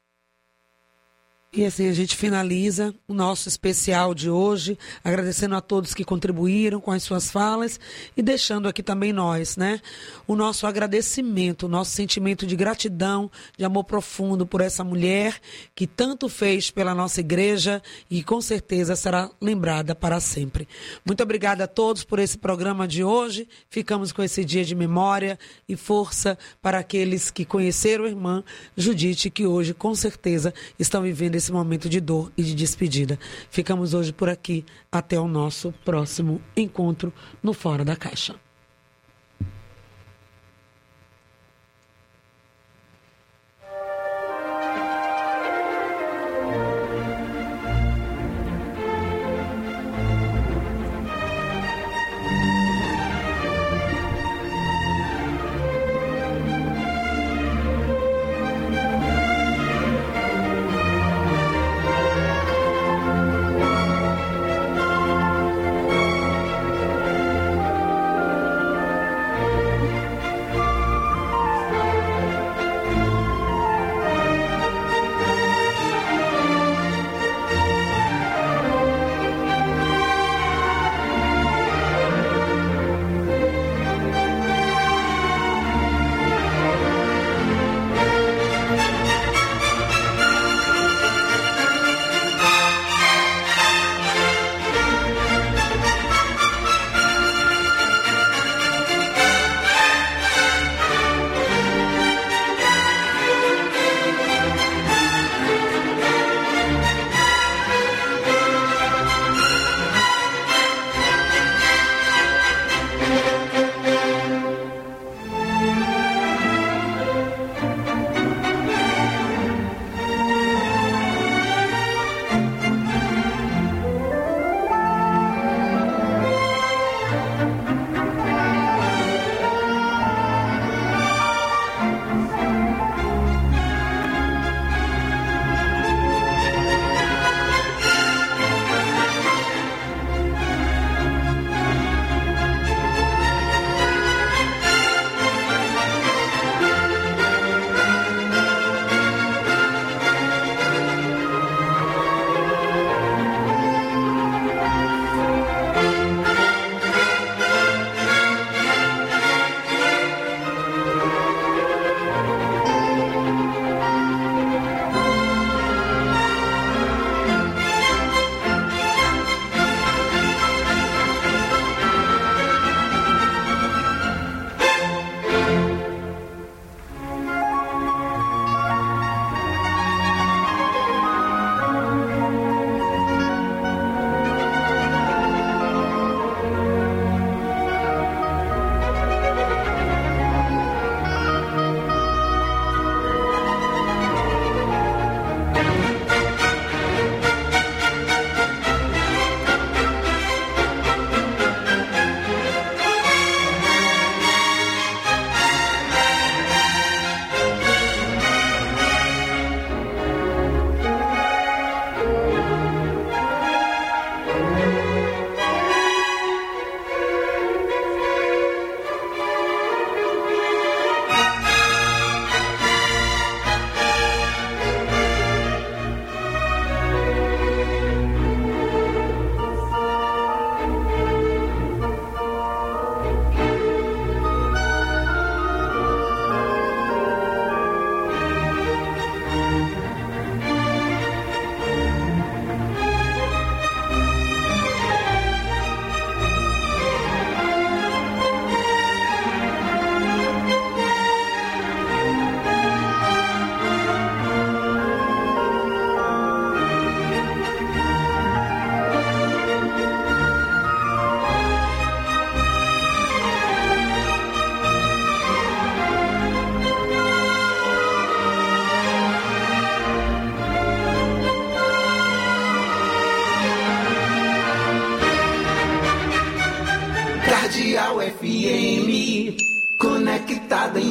[SPEAKER 2] E assim a gente finaliza o nosso especial de hoje, agradecendo a todos que contribuíram com as suas falas e deixando aqui também nós, né, o nosso agradecimento, o nosso sentimento de gratidão, de amor profundo por essa mulher que tanto fez pela nossa igreja e com certeza será lembrada para sempre. Muito obrigada a todos por esse programa de hoje. Ficamos com esse dia de memória e força para aqueles que conheceram a irmã Judite, que hoje com certeza estão vivendo esse momento de dor e de despedida. Ficamos hoje por aqui. Até o nosso próximo encontro no Fora da Caixa.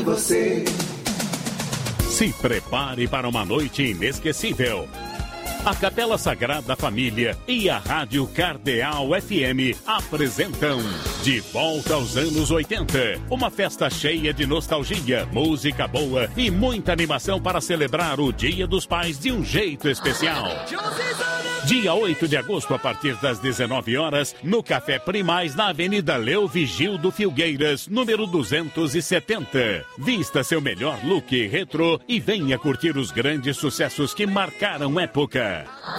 [SPEAKER 4] em você.
[SPEAKER 6] Se prepare para uma noite inesquecível. A Capela Sagrada Família e a Rádio Cardeal FM apresentam De Volta aos Anos 80. Uma festa cheia de nostalgia, música boa e muita animação para celebrar o Dia dos Pais de um jeito especial. Dia 8 de agosto, a partir das 19 horas, no Café Primaz, na Avenida Leo Vigildo Filgueiras, número 270. Vista seu melhor look retrô e venha curtir os grandes sucessos que marcaram época.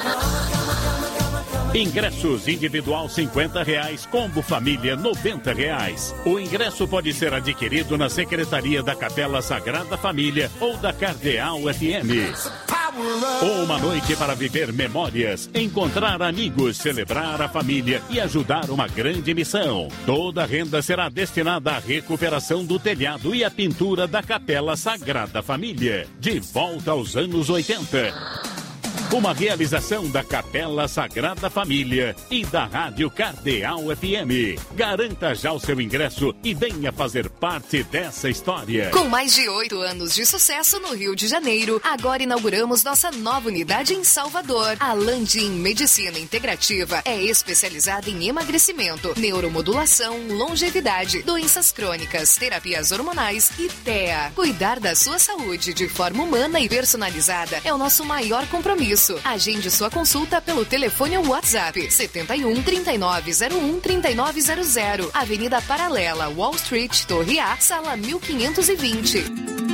[SPEAKER 6] Ingressos individual R$50, combo família R$90. O ingresso pode ser adquirido na Secretaria da Capela Sagrada Família ou da Cardeal FM. Uma noite para viver memórias, encontrar amigos, celebrar a família e ajudar uma grande missão. Toda a renda será destinada à recuperação do telhado e à pintura da Capela Sagrada Família. De volta aos anos 80. Uma realização da Capela Sagrada Família e da Rádio Cardeal FM. Garanta já o seu ingresso e venha fazer parte dessa história.
[SPEAKER 11] Com mais de 8 anos de sucesso no Rio de Janeiro, agora inauguramos nossa nova unidade em Salvador. A Landim Medicina Integrativa é especializada em emagrecimento, neuromodulação, longevidade, doenças crônicas, terapias hormonais e TEA. Cuidar da sua saúde de forma humana e personalizada é o nosso maior compromisso. Agende sua consulta pelo telefone ou WhatsApp 71 3901 3900, Avenida Paralela, Wall Street, Torre A, sala 1520.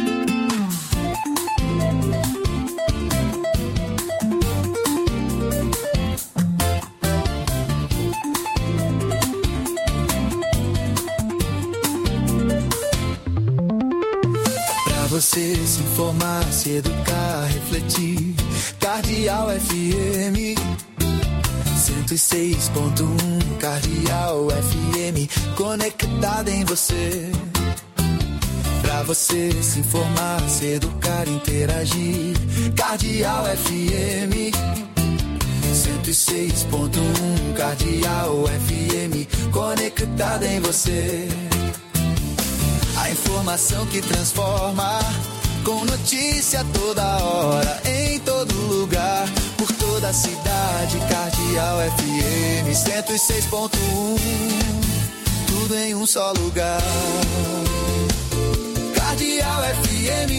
[SPEAKER 12] Você se informar, se educar, refletir. Cardeal FM 106.1. Cardeal FM conectada em você. Pra você se informar, se educar, interagir. Cardeal FM 106.1. Cardeal FM conectada em você. A informação que transforma, com notícia toda hora, em todo lugar, por toda a cidade. Cardeal FM 106.1, tudo em um só lugar. Cardeal FM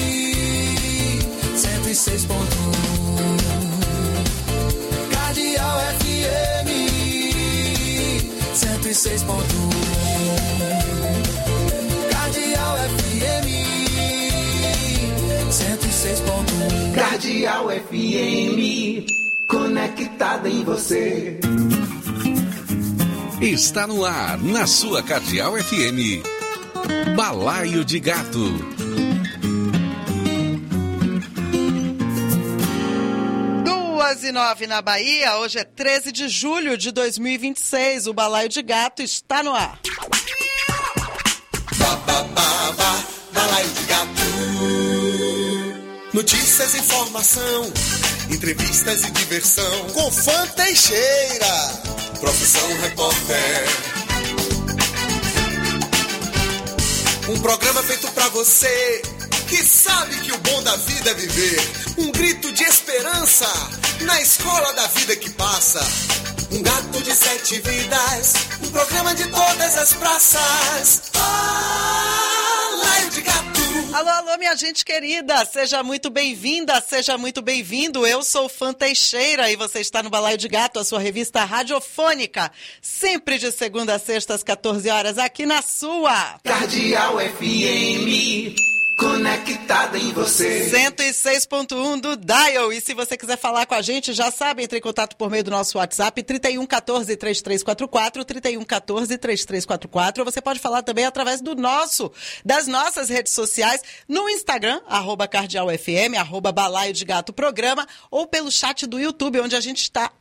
[SPEAKER 12] 106.1. Cardeal FM 106.1. Cardeal FM 106.1.
[SPEAKER 4] Cardeal FM, conectada em você.
[SPEAKER 5] Está no ar, na sua Cardeal FM. Balaio de Gato.
[SPEAKER 13] 2:09 na Bahia. Hoje é 13 de julho de 2026. O Balaio de Gato está no ar.
[SPEAKER 14] Balaio de Gato. Notícias, informação, entrevistas e diversão. Com Fã Teixeira, profissão repórter. Um programa feito pra você que sabe que o bom da vida é viver. Um grito de esperança na escola da vida que passa. Um gato de 7 vidas, um programa de todas as praças. Balaio de Gato.
[SPEAKER 13] Alô, alô, minha gente querida, seja muito bem-vinda, seja muito bem-vindo. Eu sou o Fã Teixeira e você está no Balaio de Gato, a sua revista radiofônica, sempre de segunda a sexta às 14 horas, aqui na sua
[SPEAKER 4] Cardeal FM, conectada em você.
[SPEAKER 13] 106.1 do Dial. E se você quiser falar com a gente, já sabe, entre em contato por meio do nosso WhatsApp 3114-3344, 3114-3344. Você pode falar também através das nossas redes sociais, no Instagram, @cardealfm, @balaio de gato programa, ou pelo chat do YouTube, onde a gente está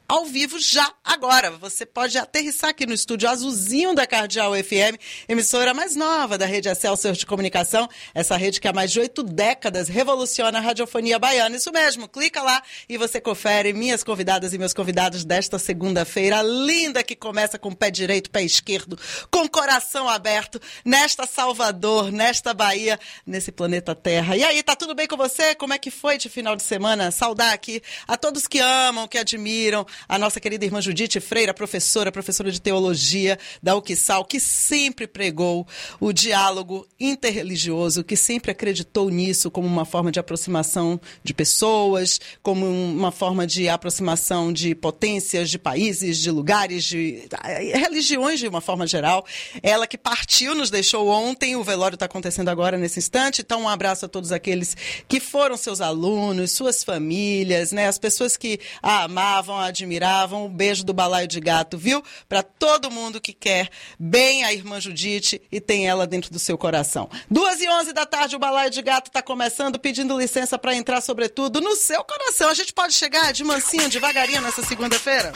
[SPEAKER 13] ao vivo já agora. Você pode aterrissar aqui no estúdio azulzinho da Cardeal FM, emissora mais nova da rede Excelsior de Comunicação, essa rede que há mais de 8 décadas revoluciona a radiofonia baiana. Isso mesmo, clica lá e você confere minhas convidadas e meus convidados desta segunda-feira linda, que começa com pé direito, pé esquerdo, com coração aberto, nesta Salvador, nesta Bahia, nesse planeta Terra. E aí, tá tudo bem com você? Como é que foi de final de semana? Saudar aqui a todos que amam, que admiram a nossa querida irmã Judite Freira, professora de teologia da UQSAL, que sempre pregou o diálogo interreligioso, que sempre acreditou nisso como uma forma de aproximação de pessoas, como uma forma de aproximação de potências, de países, de lugares, de religiões de uma forma geral. Ela que partiu, nos deixou ontem, o velório está acontecendo agora nesse instante, então um abraço a todos aqueles que foram seus alunos, suas famílias, né, as pessoas que a amavam, a admiravam. Um beijo do Balaio de Gato, viu? Para todo mundo que quer bem a irmã Judite e tem ela dentro do seu coração. 2h11 da tarde, o Balaio de Gato está começando, pedindo licença para entrar, sobretudo, no seu coração. A gente pode chegar de mansinho, devagarinho nessa segunda-feira?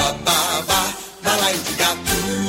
[SPEAKER 14] Balaio de Gato.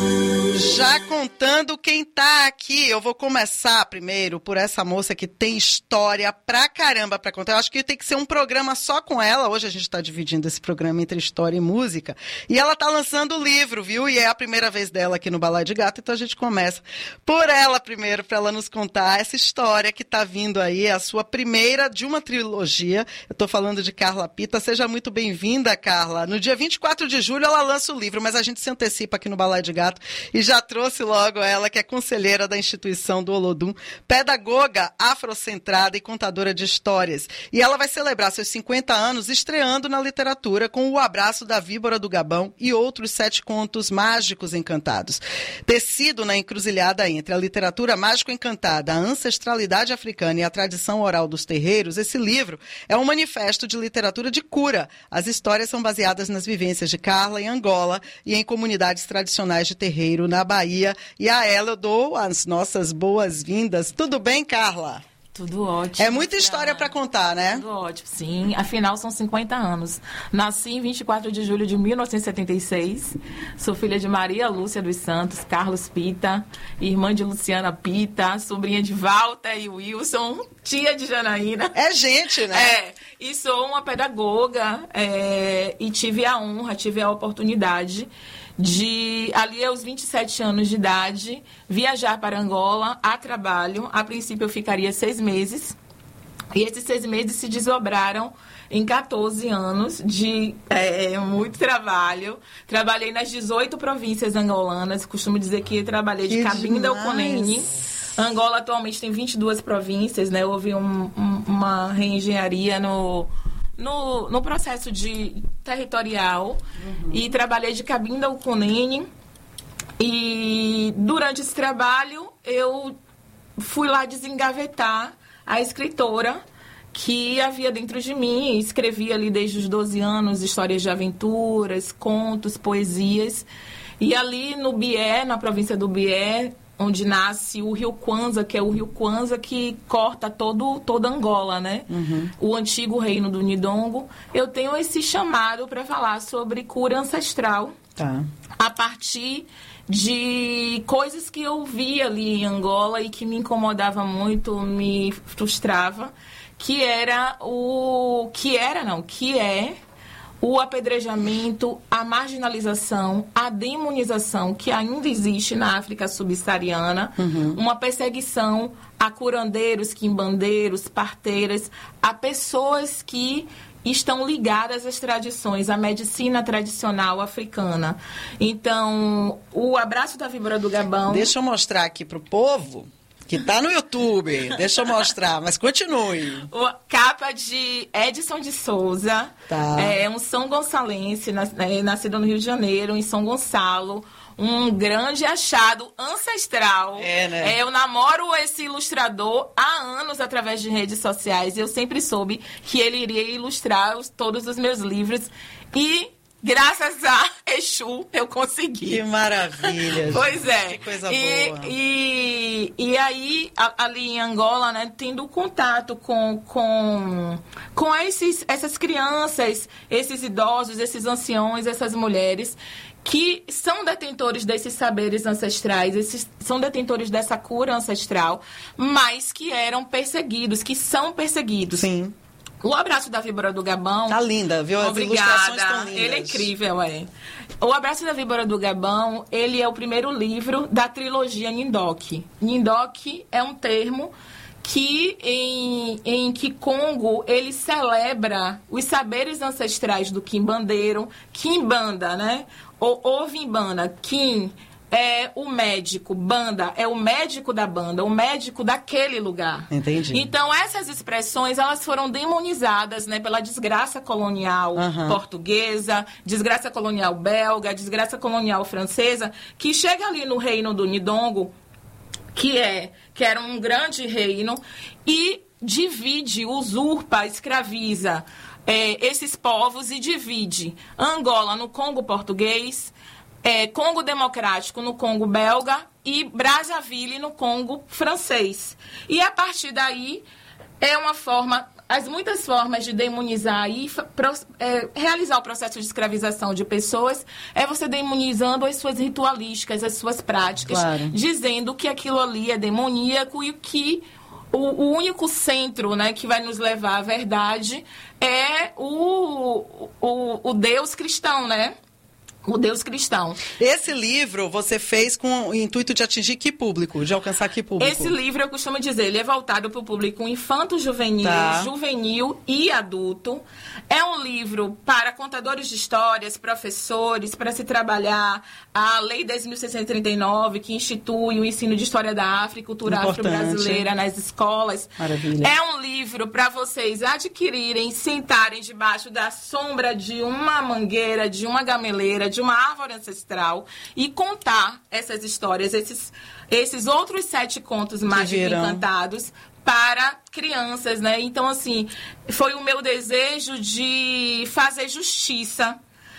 [SPEAKER 13] Já contando quem tá aqui, eu vou começar primeiro por essa moça que tem história pra caramba pra contar. Eu acho que tem que ser um programa só com ela. Hoje a gente tá dividindo esse programa entre história e música. E ela tá lançando o livro, viu? E é a primeira vez dela aqui no Balaio de Gato, então a gente começa por ela primeiro, pra ela nos contar essa história que tá vindo aí, a sua primeira de uma trilogia. Eu tô falando de Carla Pita. Seja muito bem-vinda, Carla. No dia 24 de julho ela lança o livro, mas a gente se antecipa aqui no Balaio de Gato e já trouxe logo ela, que é conselheira da instituição do Olodum, pedagoga afrocentrada e contadora de histórias. E ela vai celebrar seus 50 anos estreando na literatura com O Abraço da Víbora do Gabão e outros 7 contos mágicos encantados. Tecido na encruzilhada entre a literatura mágico-encantada, a ancestralidade africana e a tradição oral dos terreiros, esse livro é um manifesto de literatura de cura. As histórias são baseadas nas vivências de Carla em Angola e em comunidades tradicionais de terreiro na Bahia. E a ela eu dou as nossas boas-vindas. Tudo bem, Carla?
[SPEAKER 15] Tudo ótimo.
[SPEAKER 13] É muita história para contar, né?
[SPEAKER 15] Tudo ótimo, sim. Afinal, são 50 anos. Nasci em 24 de julho de 1976. Sou filha de Maria Lúcia dos Santos, Carlos Pita, irmã de Luciana Pita, sobrinha de Walter e Wilson, tia de Janaína.
[SPEAKER 13] É gente, né?
[SPEAKER 15] É. E sou uma pedagoga e tive a oportunidade de, ali aos 27 anos de idade, viajar para Angola a trabalho. A princípio eu ficaria 6 meses. E esses 6 meses se desdobraram em 14 anos de muito trabalho. Trabalhei nas 18 províncias angolanas. Costumo dizer que trabalhei de Cabinda ao Cunene. Angola atualmente tem 22 províncias, né? Houve uma reengenharia no processo de territorial. E trabalhei de Cabinda ao Cunene. E durante esse trabalho eu fui lá desengavetar a escritora que havia dentro de mim. Escrevi ali desde os 12 anos histórias de aventuras, contos, poesias. E ali no Bié, na província do Bié, onde nasce o Rio Kwanza, que é o Rio Kwanza que corta toda Angola, né? O antigo reino do Nidongo. Eu tenho esse chamado para falar sobre cura ancestral.
[SPEAKER 13] Tá.
[SPEAKER 15] A partir de coisas que eu vi ali em Angola e que me incomodava muito, me frustrava, que é o apedrejamento, a marginalização, a demonização que ainda existe na África subsaariana, uma perseguição a curandeiros, quimbandeiros, parteiras, a pessoas que estão ligadas às tradições, à medicina tradicional africana. Então, o Abraço da Víbora do Gabão...
[SPEAKER 13] Deixa eu mostrar aqui para o povo, que está no YouTube. Deixa eu mostrar, mas continue.
[SPEAKER 15] Capa de Edson de Souza.
[SPEAKER 13] Tá.
[SPEAKER 15] É um São Gonçalense, nascido no Rio de Janeiro, em São Gonçalo. Um grande achado ancestral.
[SPEAKER 13] Né?
[SPEAKER 15] Eu namoro esse ilustrador há anos através de redes sociais. Eu sempre soube que ele iria ilustrar todos os meus livros. E graças a Exu, eu consegui.
[SPEAKER 13] Que maravilha.
[SPEAKER 15] Pois é.
[SPEAKER 13] Que coisa boa.
[SPEAKER 15] E aí, ali em Angola, né, tendo contato com essas crianças, esses idosos, esses anciões, essas mulheres, que são detentores desses saberes ancestrais, são detentores dessa cura ancestral, mas que eram perseguidos, que são perseguidos.
[SPEAKER 13] Sim.
[SPEAKER 15] O Abraço da Víbora do Gabão...
[SPEAKER 13] Tá linda, viu? As ilustrações estão lindas.
[SPEAKER 15] Ele é incrível, é. O Abraço da Víbora do Gabão, ele é o primeiro livro da trilogia Nindoque. Nindoque é um termo que em Kikongo ele celebra os saberes ancestrais do quimbandeiro, quimbanda, né? Ou vimbana, Kim é o médico, banda é o médico da banda, o médico daquele lugar.
[SPEAKER 13] Entendi.
[SPEAKER 15] Então, essas expressões, elas foram demonizadas, né, pela desgraça colonial portuguesa, desgraça colonial belga, desgraça colonial francesa, que chega ali no reino do Nidongo, que era um grande reino, e divide, usurpa, escraviza esses povos e divide Angola no Congo português, Congo Democrático no Congo belga e Brazzaville no Congo francês. E a partir daí as muitas formas de demonizar e realizar o processo de escravização de pessoas é você demonizando as suas ritualísticas, as suas práticas, dizendo que aquilo ali é demoníaco e que o único centro, né, que vai nos levar à verdade é o Deus cristão, né? O Deus cristão.
[SPEAKER 13] Esse livro você fez com o intuito de atingir que público? De alcançar que público?
[SPEAKER 15] Esse livro, eu costumo dizer, ele é voltado para o público infanto-juvenil, juvenil e adulto. É um livro para contadores de histórias, professores, para se trabalhar a Lei 10.639, que institui o ensino de História da África e cultura afro-brasileira nas escolas.
[SPEAKER 13] Maravilha.
[SPEAKER 15] É um livro para vocês adquirirem, sentarem debaixo da sombra de uma mangueira, de uma gameleira, de uma árvore ancestral e contar essas histórias, esses outros 7 contos mágicos encantados para crianças, né? Então, assim, foi o meu desejo de fazer justiça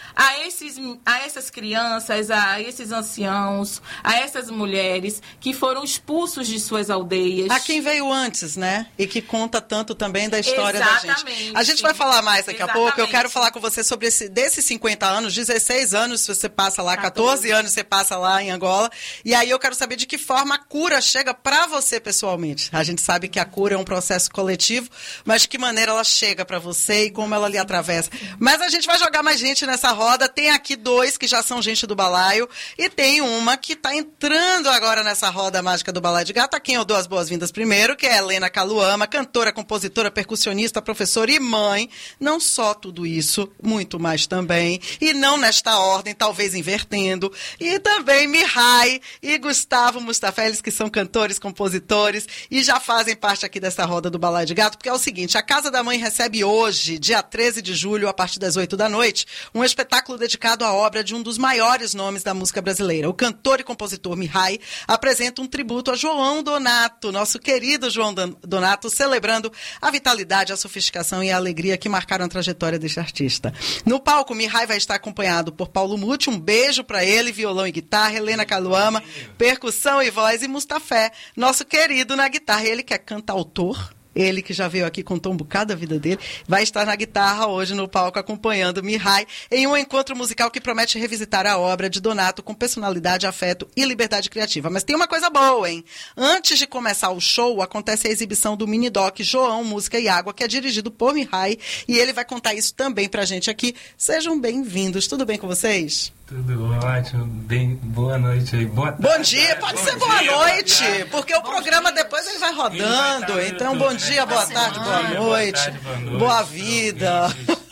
[SPEAKER 15] a essas crianças, a esses anciãos, a essas mulheres que foram expulsos de suas aldeias.
[SPEAKER 13] A quem veio antes, né? E que conta tanto também da história da gente. A gente vai falar mais daqui a pouco. Eu quero falar com você sobre desses 50 anos, 16 anos você passa lá, 14 anos você passa lá em Angola. E aí eu quero saber de que forma a cura chega para você pessoalmente. A gente sabe que a cura é um processo coletivo, mas de que maneira ela chega para você e como ela lhe atravessa. Mas a gente vai jogar mais gente nessa roda. Tem aqui 2 que já são gente do balaio e tem uma que está entrando agora nessa roda mágica do Balaio de Gato, a quem eu dou as boas-vindas primeiro, que é Helena Caluama, cantora, compositora, percussionista, professora e mãe. Não só tudo isso, muito mais também, e não nesta ordem, talvez invertendo. E também Mihai e Gustavo Mustafa, eles que são cantores, compositores e já fazem parte aqui dessa roda do Balaio de Gato, porque é o seguinte, a Casa da Mãe recebe hoje, dia 13 de julho, a partir das 8 da noite, um espetáculo dedicado à obra de um dos maiores nomes da música brasileira. O cantor e compositor Mihai apresenta um tributo a João Donato, nosso querido João Donato, celebrando a vitalidade, a sofisticação e a alegria que marcaram a trajetória deste artista. No palco, Mihai vai estar acompanhado por Paulo Muti, um beijo para ele, violão e guitarra, Helena Caluama, percussão e voz, e Mustafé, nosso querido na guitarra, ele que é cantautor. Ele que já veio aqui, contou um bocado da vida dele, vai estar na guitarra hoje no palco acompanhando Mihai em um encontro musical que promete revisitar a obra de Donato com personalidade, afeto e liberdade criativa. Mas tem uma coisa boa, hein? Antes de começar o show, acontece a exibição do mini-doc João, Música e Água, que é dirigido por Mihai, e ele vai contar isso também pra gente aqui. Sejam bem-vindos. Tudo bem com vocês?
[SPEAKER 16] Tudo ótimo, boa noite aí, boa tarde.
[SPEAKER 13] Bom dia, pode ser boa noite, porque o programa depois ele vai rodando, então bom dia, boa tarde, boa noite, boa vida.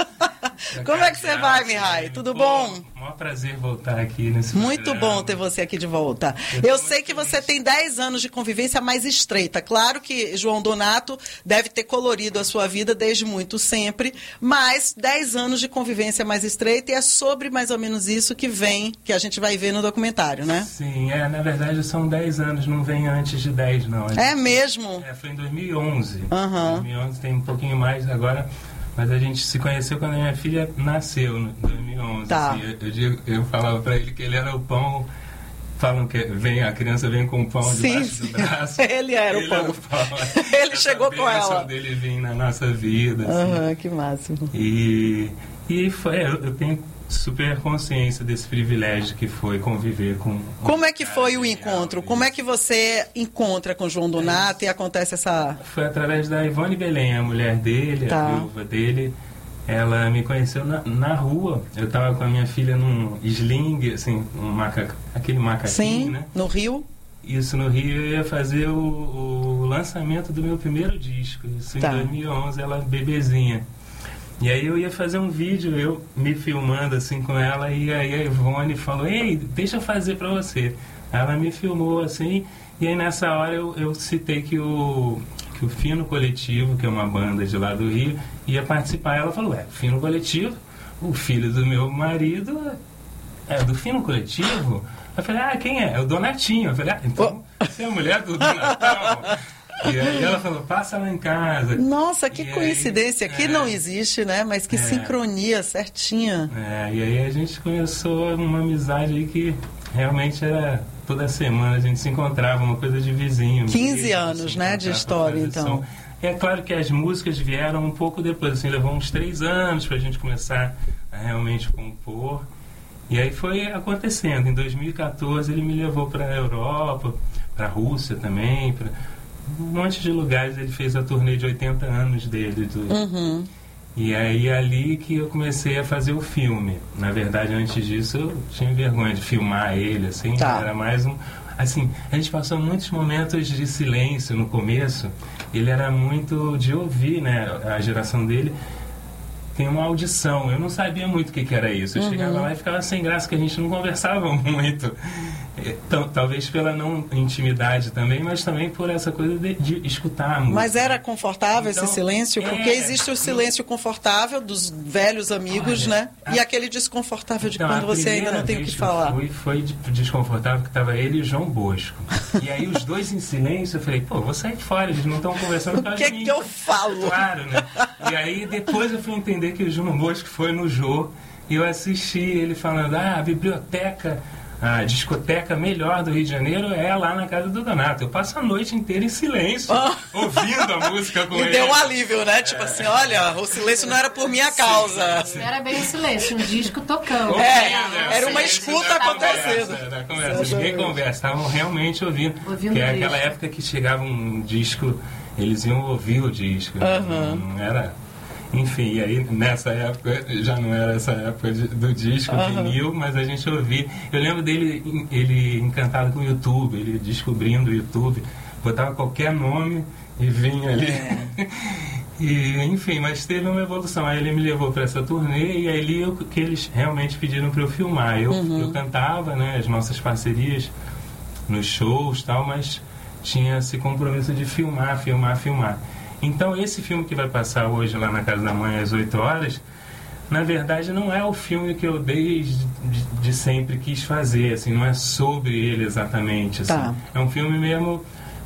[SPEAKER 13] Como é que você vai, Mihai? Tudo bom?
[SPEAKER 16] Um prazer voltar aqui nesse
[SPEAKER 13] Muito
[SPEAKER 16] programa.
[SPEAKER 13] bom ter você aqui de volta. Eu sei que você tem 10 anos de convivência mais estreita. Claro que João Donato deve ter colorido a sua vida desde muito sempre, mas 10 anos de convivência mais estreita, e é sobre mais ou menos isso que a gente vai ver no documentário, né?
[SPEAKER 16] Sim, na verdade são 10 anos, não vem antes de 10, não.
[SPEAKER 13] É mesmo?
[SPEAKER 16] Foi em 2011.
[SPEAKER 13] Uhum.
[SPEAKER 16] 2011 tem um pouquinho mais agora. Mas a gente se conheceu quando a minha filha nasceu, em 2011.
[SPEAKER 13] Tá.
[SPEAKER 16] Assim, eu falava para ele que ele era o pão. Falam que a criança vem com o pão debaixo do braço.
[SPEAKER 13] Ele era o pão. Ele chegou com ela.
[SPEAKER 16] Dele vir na nossa vida. Assim.
[SPEAKER 13] Que máximo.
[SPEAKER 16] E foi, eu tenho super consciência desse privilégio que foi conviver com...
[SPEAKER 13] Como é que foi o encontro? Como é que você encontra com o João Donato e acontece essa...
[SPEAKER 16] Foi através da Ivone Belém, a mulher dele, a viúva dele. Ela me conheceu na rua. Eu estava com a minha filha num sling, assim, aquele macaquinho,
[SPEAKER 13] Sim,
[SPEAKER 16] né?
[SPEAKER 13] No Rio?
[SPEAKER 16] Isso, no Rio. Eu ia fazer o lançamento do meu primeiro disco. Isso em 2011, ela bebezinha. E aí eu ia fazer um vídeo, eu me filmando assim com ela, e aí a Ivone falou, ei, deixa eu fazer pra você. Ela me filmou assim, e aí nessa hora eu citei que o Fino Coletivo, que é uma banda de lá do Rio, ia participar. Ela falou, Fino Coletivo, o filho do meu marido é do Fino Coletivo? Eu falei, quem é? É o Donatinho. Eu falei, então você é a mulher do Donatão. E aí ela falou, passa lá em casa.
[SPEAKER 13] Nossa, que coincidência. Que não existe, né? Mas que sincronia certinha.
[SPEAKER 16] E aí a gente começou uma amizade aí que realmente era... Toda semana a gente se encontrava, uma coisa de vizinho.
[SPEAKER 13] 15 anos, né, de história, então.
[SPEAKER 16] É claro que as músicas vieram um pouco depois, assim, levou uns 3 anos pra gente começar a realmente compor. E aí foi acontecendo. Em 2014 ele me levou pra Europa, pra Rússia também, pra um monte de lugares. Ele fez a turnê de 80 anos dele. E aí ali que eu comecei a fazer o filme. Na verdade, antes disso eu tinha vergonha de filmar ele, assim. Era mais um... Assim, a gente passou muitos momentos de silêncio no começo. Ele era muito de ouvir, né? A geração dele tem uma audição. Eu não sabia muito o que era isso. Eu chegava lá e ficava sem graça, que a gente não conversava muito. Então, talvez pela não intimidade também, mas também por essa coisa de escutar a música.
[SPEAKER 13] Mas era confortável esse silêncio? Porque existe o silêncio confortável dos velhos amigos, né? E aquele desconfortável de quando você ainda não tem o que falar.
[SPEAKER 16] Foi desconfortável, que estava ele e o João Bosco. E aí os dois em silêncio, eu falei, vou sair fora, eles não estão conversando.
[SPEAKER 13] O que eu falo?
[SPEAKER 16] Claro, né? E aí depois eu fui entender que o João Bosco foi no Jô, e eu assisti ele falando, a biblioteca... A discoteca melhor do Rio de Janeiro é lá na casa do Donato. Eu passo a noite inteira em silêncio, ouvindo a música com ele.
[SPEAKER 13] E deu um alívio, né? Tipo assim, olha, o silêncio não era por minha causa.
[SPEAKER 17] Não era bem o silêncio, um disco tocando.
[SPEAKER 13] Era uma escuta acontecendo.
[SPEAKER 16] Ninguém conversa, estavam realmente ouvindo. Que é aquela época que chegava um disco, eles iam ouvir o disco. Não era... Enfim, e aí nessa época, já não era essa época do disco, vinil, mas a gente ouvia. Eu lembro dele, ele encantado com o YouTube, ele descobrindo o YouTube, botava qualquer nome e vinha ali. E, enfim, mas teve uma evolução. Aí ele me levou para essa turnê e aí que eles realmente pediram para eu filmar. Eu cantava, né, as nossas parcerias nos shows e tal, mas tinha esse compromisso de filmar. Então, esse filme que vai passar hoje lá na Casa da Mãe às 8 horas, na verdade, não é o filme que eu desde sempre quis fazer, assim, não é sobre ele exatamente. Assim. É um filme mesmo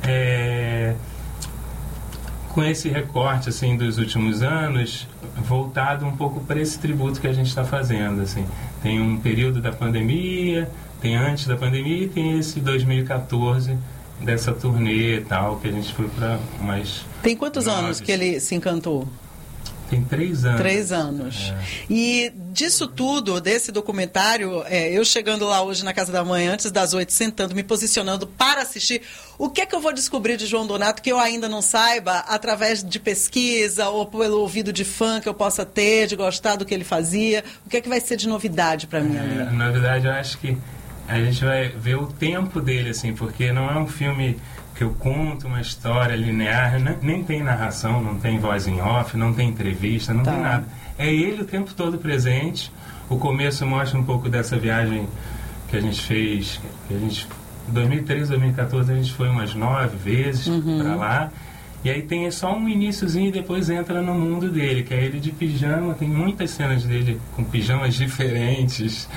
[SPEAKER 16] com esse recorte assim, dos últimos anos, voltado um pouco para esse tributo que a gente está fazendo. Assim. Tem um período da pandemia, tem antes da pandemia e tem esse 2014 dessa turnê e tal, que a gente foi para mais...
[SPEAKER 13] Tem quantos anos que ele se encantou?
[SPEAKER 16] Tem 3 anos.
[SPEAKER 13] 3 anos. E disso tudo, desse documentário, eu chegando lá hoje na Casa da Mãe, antes das 8, sentando, me posicionando para assistir, o que é que eu vou descobrir de João Donato que eu ainda não saiba, através de pesquisa ou pelo ouvido de fã que eu possa ter, de gostar do que ele fazia? O que é que vai ser de novidade para mim ali?
[SPEAKER 16] Na verdade, eu acho que a gente vai ver o tempo dele, assim, porque não é um filme que eu conto uma história linear, nem tem narração, não tem voz em off, não tem entrevista, não tem nada. É ele o tempo todo presente. O começo mostra um pouco dessa viagem que a gente fez, em 2013, 2014 a gente foi umas 9 vezes para lá. E aí tem só um iniciozinho e depois entra no mundo dele, que é ele de pijama. Tem muitas cenas dele com pijamas diferentes,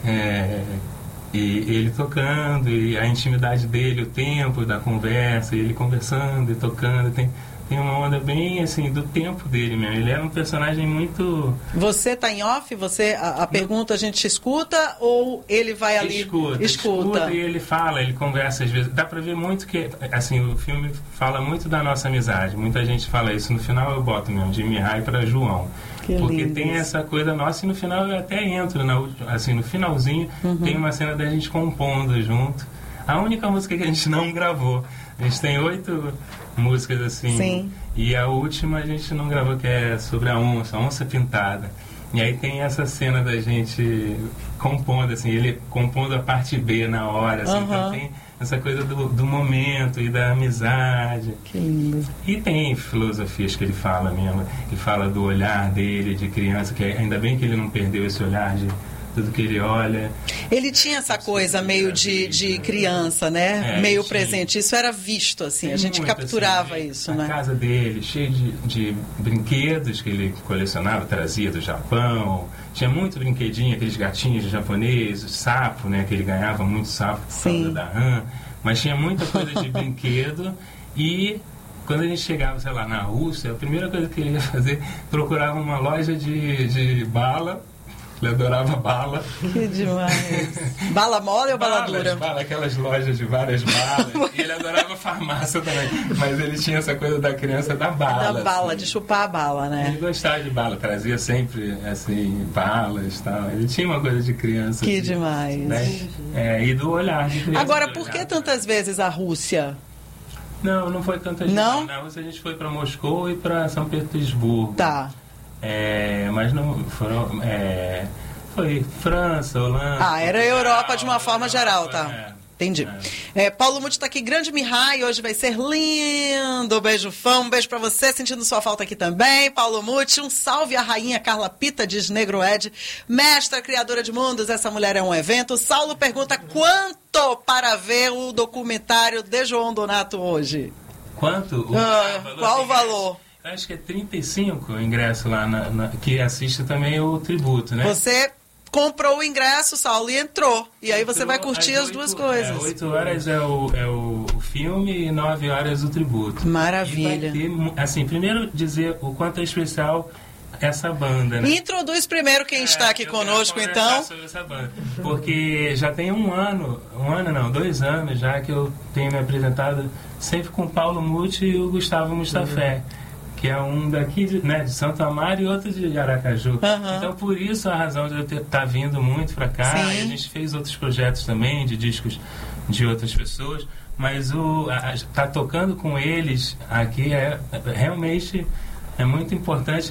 [SPEAKER 16] e ele tocando, e a intimidade dele, o tempo da conversa, e ele conversando e tocando. tem uma onda bem, assim, do tempo dele mesmo. Ele era um personagem muito...
[SPEAKER 13] Você tá em off? A pergunta a gente escuta ou ele vai ali...
[SPEAKER 16] Escuta. E ele fala, ele conversa às vezes. Dá pra ver muito que, assim, o filme fala muito da nossa amizade. Muita gente fala isso. No final eu boto mesmo, de Mihai para João. Porque tem essa coisa nossa e no final eu até entro, assim, no finalzinho tem uma cena da gente compondo junto. A única música que a gente não gravou. A gente tem 8 músicas assim.
[SPEAKER 13] Sim.
[SPEAKER 16] E a última a gente não gravou, que é sobre a onça pintada. E aí tem essa cena da gente compondo, assim, ele compondo a parte B na hora, assim, então tem essa coisa do momento e da amizade.
[SPEAKER 13] Que lindo.
[SPEAKER 16] E tem filosofias que ele fala mesmo, ele fala do olhar dele de criança, que ainda bem que ele não perdeu esse olhar de tudo que ele olha.
[SPEAKER 13] Ele tinha essa coisa meio de criança, né? Meio presente. Isso era visto, assim. A gente capturava assim, isso, né?
[SPEAKER 16] A casa dele, cheia de brinquedos que ele colecionava, trazia do Japão. Tinha muito brinquedinho, aqueles gatinhos japoneses, sapo, né? Que ele ganhava muito sapo por causa da rã. Mas tinha muita coisa de brinquedo e... Quando a gente chegava, sei lá, na Rússia, a primeira coisa que ele ia fazer, procurava uma loja de bala. Ele adorava bala.
[SPEAKER 13] Que demais. Bala mole ou bala dura?
[SPEAKER 16] Bala, aquelas lojas de várias balas. E ele adorava farmácia também. Mas ele tinha essa coisa da criança da bala.
[SPEAKER 13] Da bala,
[SPEAKER 16] assim.
[SPEAKER 13] De chupar a bala, né?
[SPEAKER 16] Ele gostava de bala, trazia sempre, assim, balas e tal. Ele tinha uma coisa de criança.
[SPEAKER 13] Que
[SPEAKER 16] assim,
[SPEAKER 13] demais.
[SPEAKER 16] Né? E do olhar de criança.
[SPEAKER 13] Agora, por que tantas vezes a Rússia?
[SPEAKER 16] Não foi tantas vezes.
[SPEAKER 13] Não?
[SPEAKER 16] Na Rússia a gente foi para Moscou e para São Petersburgo.
[SPEAKER 13] Tá.
[SPEAKER 16] Mas não foram... foi França, Holanda...
[SPEAKER 13] Era a Europa de uma forma geral, tá? Entendi. Paulo Muti está aqui, grande Mihai, hoje vai ser lindo. Beijo fã, um beijo para você, sentindo sua falta aqui também. Paulo Muti, um salve à rainha Carla Pita, diz Negro Ed. Mestra, criadora de mundos, essa mulher é um evento. Saulo pergunta quanto para ver o documentário de João Donato hoje?
[SPEAKER 16] Quanto?
[SPEAKER 13] Qual o valor?
[SPEAKER 16] Acho que é 35 o ingresso lá, que assiste também o tributo, né?
[SPEAKER 13] Você comprou o ingresso, Saulo, e entrou. E aí você vai curtir as duas coisas.
[SPEAKER 16] 8 horas é o filme e 9 horas o tributo.
[SPEAKER 13] Maravilha.
[SPEAKER 16] E vai ter, assim, primeiro dizer o quanto é especial essa banda, né?
[SPEAKER 13] Introduz primeiro quem está aqui conosco, então.
[SPEAKER 16] Sobre essa banda. Porque já tem 2 anos já que eu tenho me apresentado sempre com o Paulo Muti e o Gustavo Mustafé. Que é um daqui de Santo Amaro e outro de Aracaju. Então, por isso a razão de eu estar vindo muito para cá. E a gente fez outros projetos também, de discos de outras pessoas. Mas estar tocando com eles aqui realmente é muito importante.